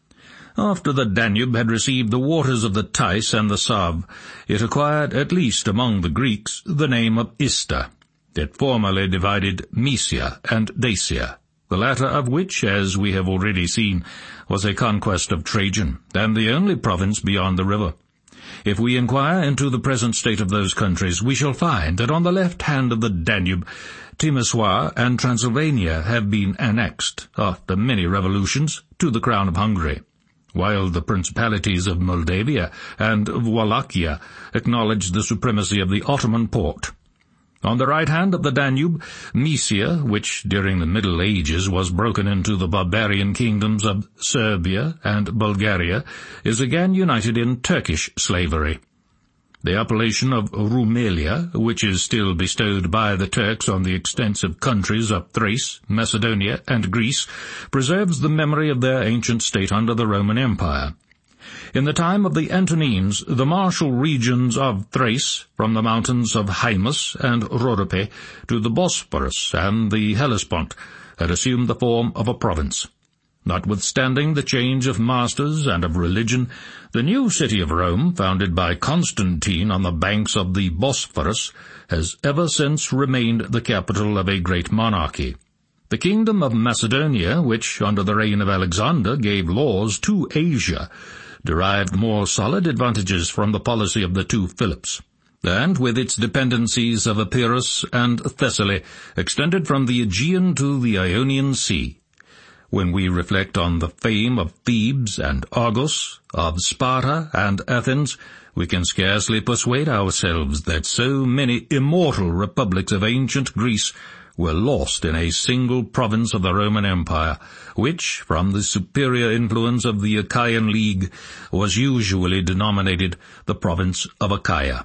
After the Danube had received the waters of the Theiss and the Save, it acquired, at least among the Greeks, the name of Ister. It formerly divided Mysia and Dacia, the latter of which, as we have already seen, was a conquest of Trajan, and the only province beyond the river. If we inquire into the present state of those countries, we shall find that on the left hand of the Danube, Timisoara and Transylvania have been annexed, after many revolutions, to the crown of Hungary, while the principalities of Moldavia and Wallachia acknowledge the supremacy of the Ottoman Porte. On the right hand of the Danube, Mysia, which during the Middle Ages was broken into the barbarian kingdoms of Serbia and Bulgaria, is again united in Turkish slavery. The appellation of Rumelia, which is still bestowed by the Turks on the extensive countries of Thrace, Macedonia, and Greece, preserves the memory of their ancient state under the Roman Empire. In the time of the Antonines, the martial regions of Thrace, from the mountains of Hymus and Rhodope to the Bosphorus and the Hellespont, had assumed the form of a province. Notwithstanding the change of masters and of religion, the new city of Rome, founded by Constantine on the banks of the Bosphorus, has ever since remained the capital of a great monarchy. The kingdom of Macedonia, which, under the reign of Alexander, gave laws to Asia, derived more solid advantages from the policy of the two Philips, and, with its dependencies of Epirus and Thessaly, extended from the Aegean to the Ionian Sea. When we reflect on the fame of Thebes and Argos, of Sparta and Athens, we can scarcely persuade ourselves that so many immortal republics of ancient Greece were lost in a single province of the Roman Empire, which, from the superior influence of the Achaean League, was usually denominated the province of Achaia.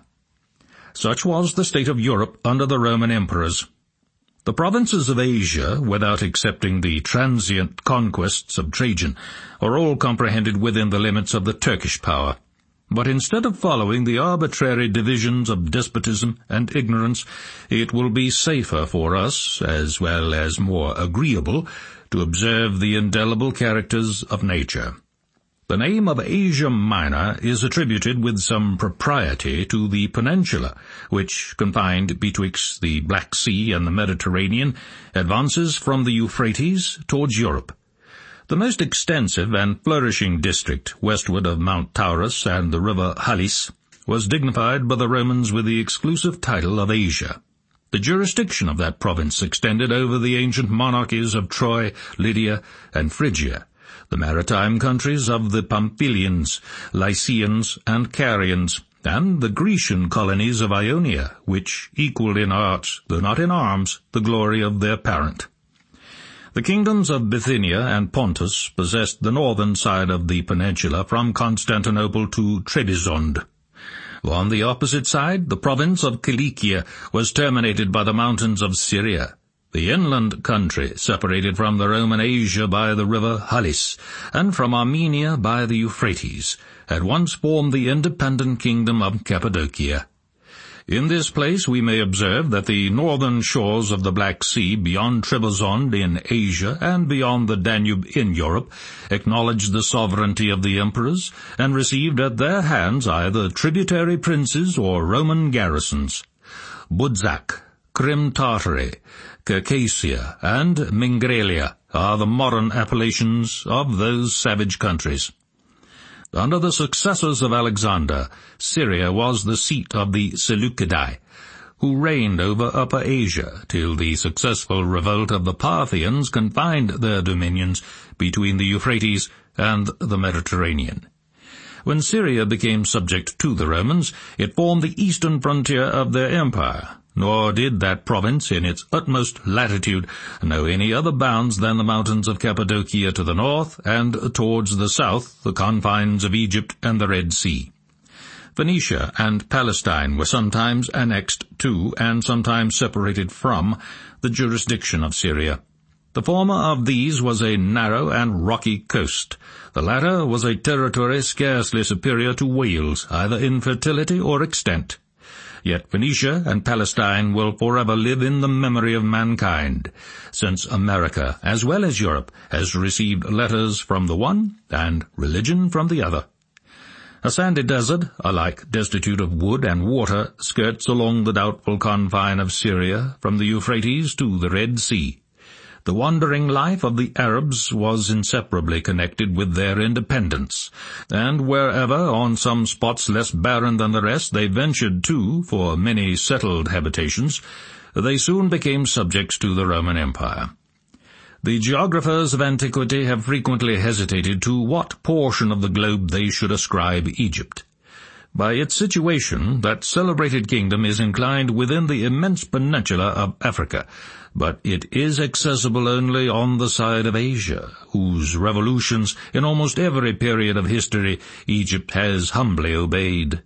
Such was the state of Europe under the Roman emperors. The provinces of Asia, without excepting the transient conquests of Trajan, are all comprehended within the limits of the Turkish power. But instead of following the arbitrary divisions of despotism and ignorance, it will be safer for us, as well as more agreeable, to observe the indelible characters of nature. The name of Asia Minor is attributed with some propriety to the peninsula, which, confined betwixt the Black Sea and the Mediterranean, advances from the Euphrates towards Europe. The most extensive and flourishing district westward of Mount Taurus and the river Halys was dignified by the Romans with the exclusive title of Asia. The jurisdiction of that province extended over the ancient monarchies of Troy, Lydia, and Phrygia, the maritime countries of the Pamphylians, Lycians, and Carians, and the Grecian colonies of Ionia, which equalled in arts, though not in arms, the glory of their parent. The kingdoms of Bithynia and Pontus possessed the northern side of the peninsula from Constantinople to Trebizond. On the opposite side, the province of Cilicia was terminated by the mountains of Syria. The inland country, separated from the Roman Asia by the river Halys, and from Armenia by the Euphrates, had once formed the independent kingdom of Cappadocia. In this place we may observe that the northern shores of the Black Sea beyond Trebizond in Asia and beyond the Danube in Europe acknowledged the sovereignty of the emperors and received at their hands either tributary princes or Roman garrisons. Budzak, Crim-Tartary, Circassia, and Mingrelia are the modern appellations of those savage countries. Under the successors of Alexander, Syria was the seat of the Seleucidae, who reigned over Upper Asia till the successful revolt of the Parthians confined their dominions between the Euphrates and the Mediterranean. When Syria became subject to the Romans, it formed the eastern frontier of their empire, nor did that province in its utmost latitude know any other bounds than the mountains of Cappadocia to the north, and towards the south the confines of Egypt and the Red Sea. Phoenicia and Palestine were sometimes annexed to, and sometimes separated from, the jurisdiction of Syria. The former of these was a narrow and rocky coast. The latter was a territory scarcely superior to Wales, either in fertility or extent. Yet Phoenicia and Palestine will forever live in the memory of mankind, since America, as well as Europe, has received letters from the one and religion from the other. A sandy desert, alike destitute of wood and water, skirts along the doubtful confine of Syria from the Euphrates to the Red Sea. The wandering life of the Arabs was inseparably connected with their independence, and wherever, on some spots less barren than the rest, they ventured to, for many settled habitations, they soon became subjects to the Roman Empire. The geographers of antiquity have frequently hesitated to what portion of the globe they should ascribe Egypt. By its situation, that celebrated kingdom is inclined within the immense peninsula of Africa, but it is accessible only on the side of Asia, whose revolutions in almost every period of history Egypt has humbly obeyed.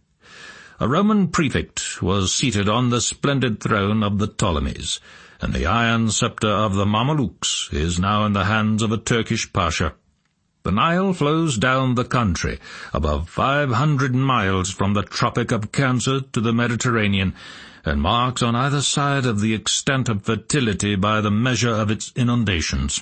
A Roman prefect was seated on the splendid throne of the Ptolemies, and the iron scepter of the Mamelukes is now in the hands of a Turkish pasha. The Nile flows down the country, above 500 miles from the Tropic of Cancer to the Mediterranean, and marks on either side of the extent of fertility by the measure of its inundations.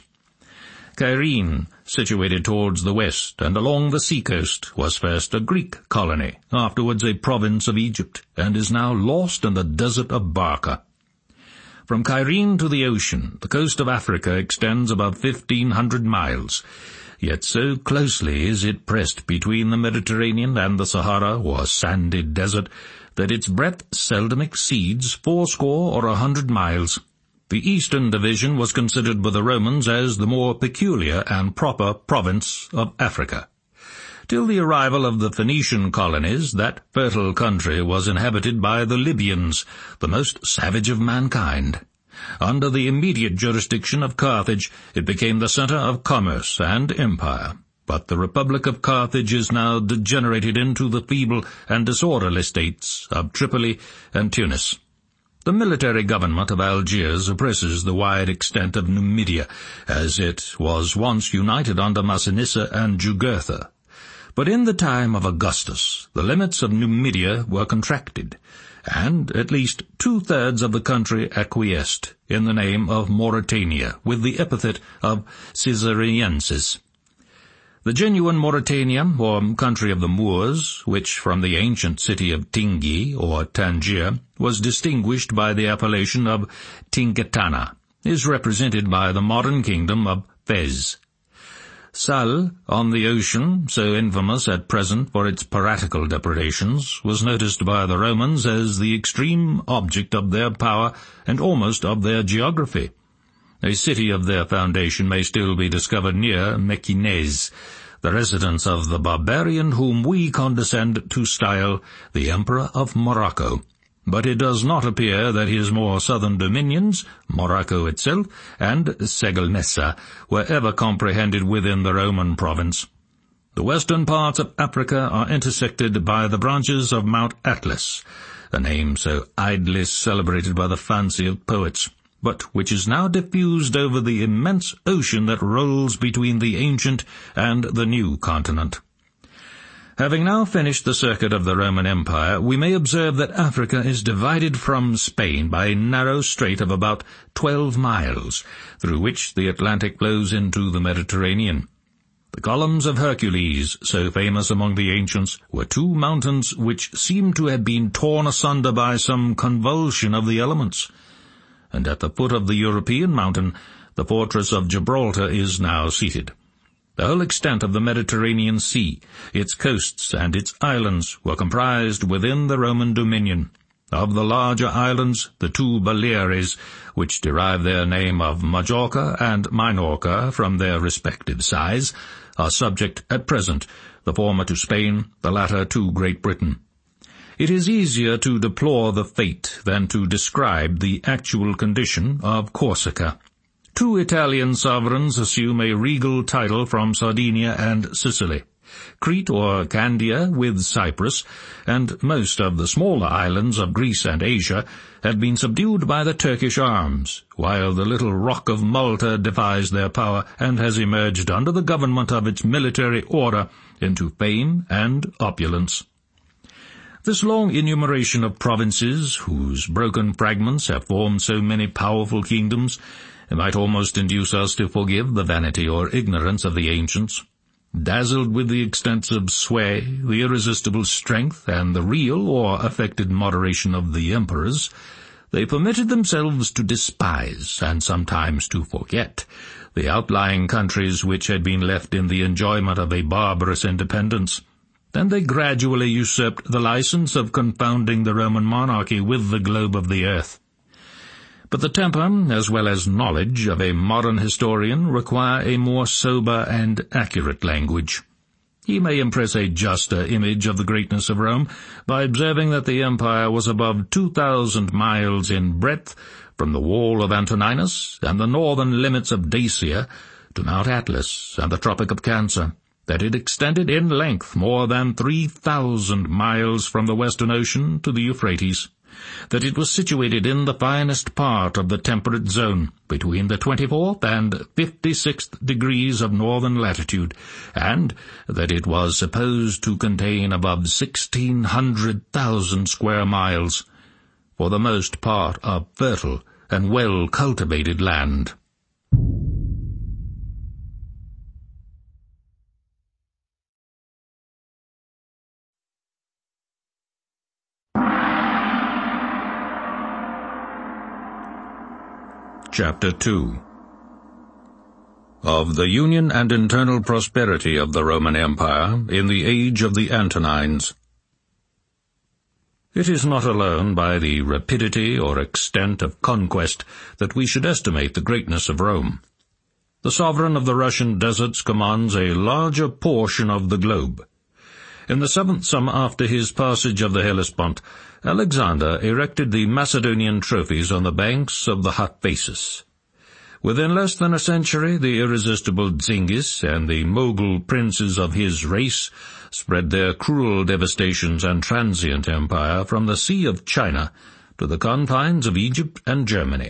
Cyrene, situated towards the west and along the sea-coast, was first a Greek colony, afterwards a province of Egypt, and is now lost in the desert of Barca. From Cyrene to the ocean, the coast of Africa extends above 1,500 miles, yet so closely is it pressed between the Mediterranean and the Sahara, or sandy desert, that its breadth seldom exceeds 80 or 100 miles. The eastern division was considered by the Romans as the more peculiar and proper province of Africa. Till the arrival of the Phoenician colonies, that fertile country was inhabited by the Libyans, the most savage of mankind. Under the immediate jurisdiction of Carthage, it became the center of commerce and empire. But the Republic of Carthage is now degenerated into the feeble and disorderly states of Tripoli and Tunis. The military government of Algiers oppresses the wide extent of Numidia, as it was once united under Massinissa and Jugurtha. But in the time of Augustus, the limits of Numidia were contracted, and at least 2/3 of the country acquiesced in the name of Mauritania, with the epithet of Caesariensis. The genuine Mauritania, or country of the Moors, which from the ancient city of Tingi, or Tangier, was distinguished by the appellation of Tingitana, is represented by the modern kingdom of Fez. Sal, on the ocean, so infamous at present for its piratical depredations, was noticed by the Romans as the extreme object of their power and almost of their geography. A city of their foundation may still be discovered near Mekines, the residence of the barbarian whom we condescend to style the Emperor of Morocco. But it does not appear that his more southern dominions, Morocco itself, and Segelnessa, were ever comprehended within the Roman province. The western parts of Africa are intersected by the branches of Mount Atlas, a name so idly celebrated by the fancy of poets, but which is now diffused over the immense ocean that rolls between the ancient and the new continent. Having now finished the circuit of the Roman Empire, we may observe that Africa is divided from Spain by a narrow strait of about 12 miles, through which the Atlantic flows into the Mediterranean. The columns of Hercules, so famous among the ancients, were 2 mountains which seem to have been torn asunder by some convulsion of the elements. And at the foot of the European mountain, the fortress of Gibraltar is now seated. The whole extent of the Mediterranean Sea, its coasts and its islands, were comprised within the Roman dominion. Of the larger islands, the two Baleares, which derive their name of Majorca and Minorca from their respective size, are subject at present, the former to Spain, the latter to Great Britain. It is easier to deplore the fate than to describe the actual condition of Corsica. Two Italian sovereigns assume a regal title from Sardinia and Sicily. Crete or Candia with Cyprus, and most of the smaller islands of Greece and Asia had been subdued by the Turkish arms, while the little rock of Malta defies their power and has emerged under the government of its military order into fame and opulence. This long enumeration of provinces, whose broken fragments have formed so many powerful kingdoms, might almost induce us to forgive the vanity or ignorance of the ancients. Dazzled with the extensive sway, the irresistible strength, and the real or affected moderation of the emperors, they permitted themselves to despise, and sometimes to forget, the outlying countries which had been left in the enjoyment of a barbarous independence. Then they gradually usurped the license of confounding the Roman monarchy with the globe of the earth. But the temper, as well as knowledge, of a modern historian require a more sober and accurate language. He may impress a juster image of the greatness of Rome by observing that the empire was above 2,000 miles in breadth from the wall of Antoninus and the northern limits of Dacia to Mount Atlas and the Tropic of Cancer, that it extended in length more than 3,000 miles from the Western Ocean to the Euphrates, that it was situated in the finest part of the temperate zone, between the 24th and 56th degrees of northern latitude, and that it was supposed to contain above 1,600,000 square miles, for the most part of fertile and well-cultivated land. Chapter 2. Of the union and internal prosperity of the Roman Empire in the age of the Antonines. It is not alone by the rapidity or extent of conquest that we should estimate the greatness of Rome. The sovereign of the Russian deserts commands a larger portion of the globe. In the 7th summer after his passage of the Hellespont, Alexander erected the Macedonian trophies on the banks of the Hephaestus. Within less than a century, the irresistible Zingis and the Mogul princes of his race spread their cruel devastations and transient empire from the Sea of China to the confines of Egypt and Germany.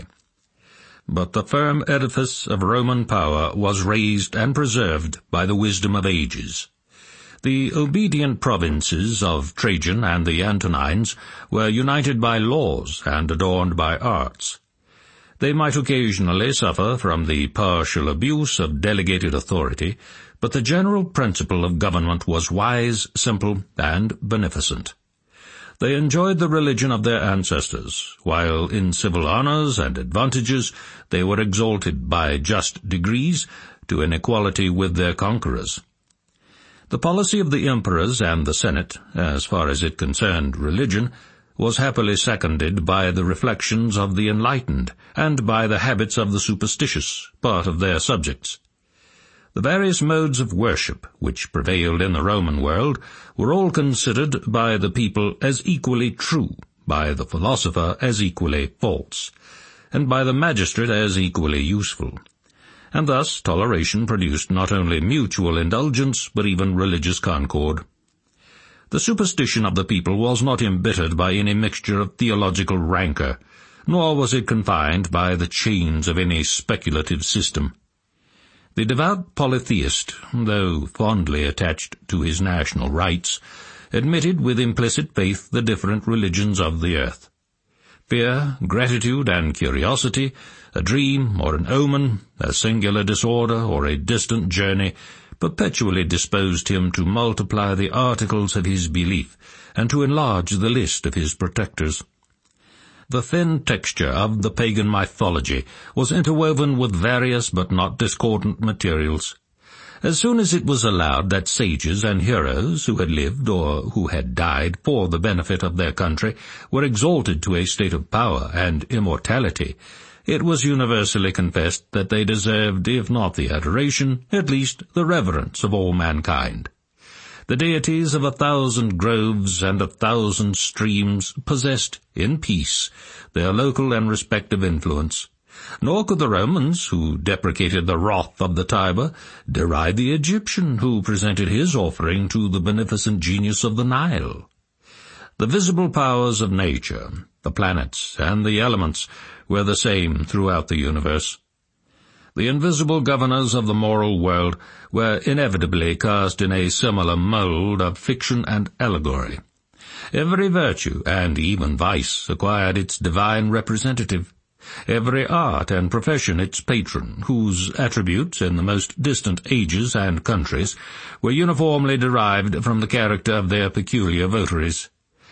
But the firm edifice of Roman power was raised and preserved by the wisdom of ages. The obedient provinces of Trajan and the Antonines were united by laws and adorned by arts. They might occasionally suffer from the partial abuse of delegated authority, but the general principle of government was wise, simple, and beneficent. They enjoyed the religion of their ancestors, while in civil honors and advantages they were exalted by just degrees to an equality with their conquerors. The policy of the emperors and the Senate, as far as it concerned religion, was happily seconded by the reflections of the enlightened and by the habits of the superstitious, part of their subjects. The various modes of worship which prevailed in the Roman world were all considered by the people as equally true, by the philosopher as equally false, and by the magistrate as equally useful. And thus toleration produced not only mutual indulgence, but even religious concord. The superstition of the people was not embittered by any mixture of theological rancor, nor was it confined by the chains of any speculative system. The devout polytheist, though fondly attached to his national rites, admitted with implicit faith the different religions of the earth. Fear, gratitude, and curiosity, a dream or an omen, a singular disorder or a distant journey, perpetually disposed him to multiply the articles of his belief and to enlarge the list of his protectors. The thin texture of the pagan mythology was interwoven with various but not discordant materials. As soon as it was allowed that sages and heroes who had lived or who had died for the benefit of their country were exalted to a state of power and immortality, it was universally confessed that they deserved, if not the adoration, at least the reverence of all mankind. The deities of 1,000 groves and 1,000 streams possessed, in peace, their local and respective influence, nor could the Romans, who deprecated the wrath of the Tiber, deride the Egyptian, who presented his offering to the beneficent genius of the Nile. The visible powers of nature, the planets and the elements, were the same throughout the universe. The invisible governors of the moral world were inevitably cast in a similar mould of fiction and allegory. Every virtue, and even vice, acquired its divine representative. Every art and profession its patron, whose attributes in the most distant ages and countries were uniformly derived from the character of their peculiar votaries.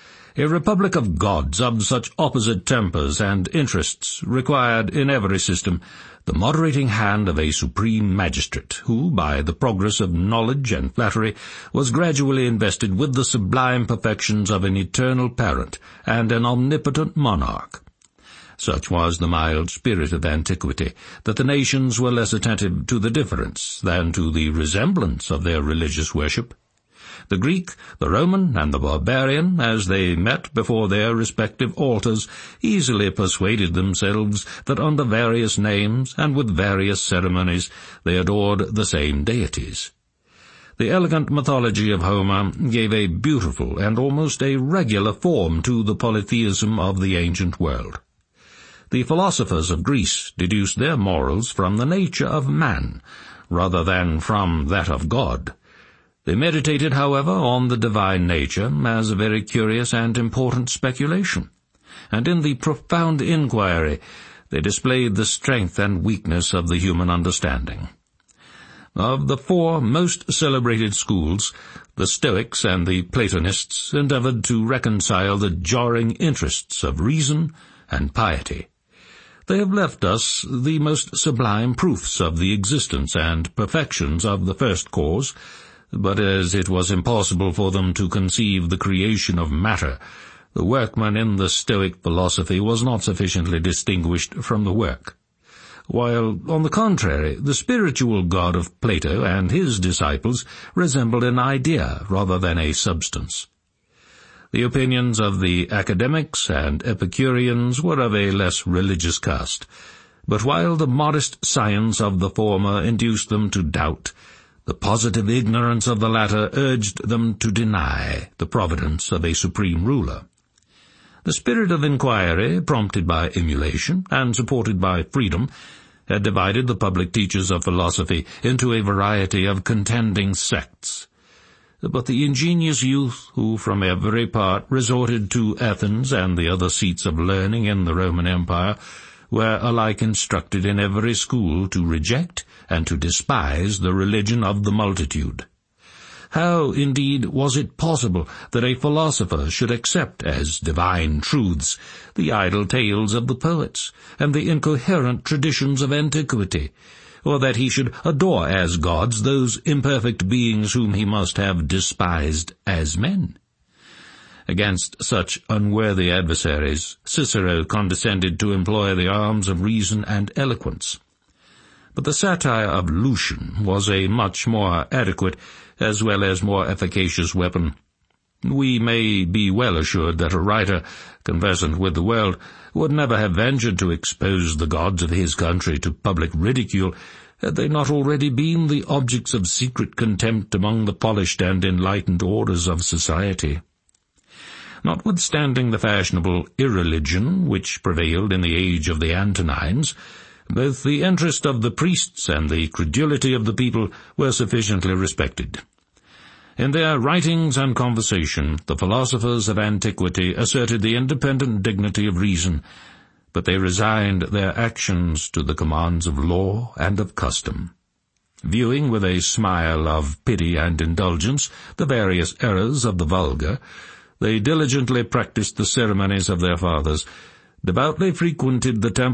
A republic of gods of such opposite tempers and interests required in every system the moderating hand of a supreme magistrate, who, by the progress of knowledge and flattery, was gradually invested with the sublime perfections of an eternal parent and an omnipotent monarch. Such was the mild spirit of antiquity, that the nations were less attentive to the difference than to the resemblance of their religious worship. The Greek, the Roman, and the barbarian, as they met before their respective altars, easily persuaded themselves that under various names and with various ceremonies they adored the same deities. The elegant mythology of Homer gave a beautiful and almost a regular form to the polytheism of the ancient world. The philosophers of Greece deduced their morals from the nature of man, rather than from that of God. They meditated, however, on the divine nature as a very curious and important speculation, and in the profound inquiry they displayed the strength and weakness of the human understanding. Of the four most celebrated schools, the Stoics and the Platonists endeavored to reconcile the jarring interests of reason and piety. They have left us the most sublime proofs of the existence and perfections of the first cause, but as it was impossible for them to conceive the creation of matter, the workman in the Stoic philosophy was not sufficiently distinguished from the work, while, on the contrary, the spiritual God of Plato and his disciples resembled an idea rather than a substance. The opinions of the academics and Epicureans were of a less religious cast, but while the modest science of the former induced them to doubt, the positive ignorance of the latter urged them to deny the providence of a supreme ruler. The spirit of inquiry, prompted by emulation and supported by freedom, had divided the public teachers of philosophy into a variety of contending sects. But the ingenious youth who from every part resorted to Athens and the other seats of learning in the Roman Empire were alike instructed in every school to reject and to despise the religion of the multitude. How, indeed, was it possible that a philosopher should accept as divine truths the idle tales of the poets and the incoherent traditions of antiquity, or that he should adore as gods those imperfect beings whom he must have despised as men? Against such unworthy adversaries, Cicero condescended to employ the arms of reason and eloquence. But the satire of Lucian was a much more adequate as well as more efficacious weapon. We may be well assured that a writer conversant with the world would never have ventured to expose the gods of his country to public ridicule had they not already been the objects of secret contempt among the polished and enlightened orders of society. Notwithstanding the fashionable irreligion which prevailed in the age of the Antonines, both the interest of the priests and the credulity of the people were sufficiently respected. In their writings and conversation, the philosophers of antiquity asserted the independent dignity of reason, but they resigned their actions to the commands of law and of custom. Viewing with a smile of pity and indulgence the various errors of the vulgar, they diligently practiced the ceremonies of their fathers, devoutly frequented the temple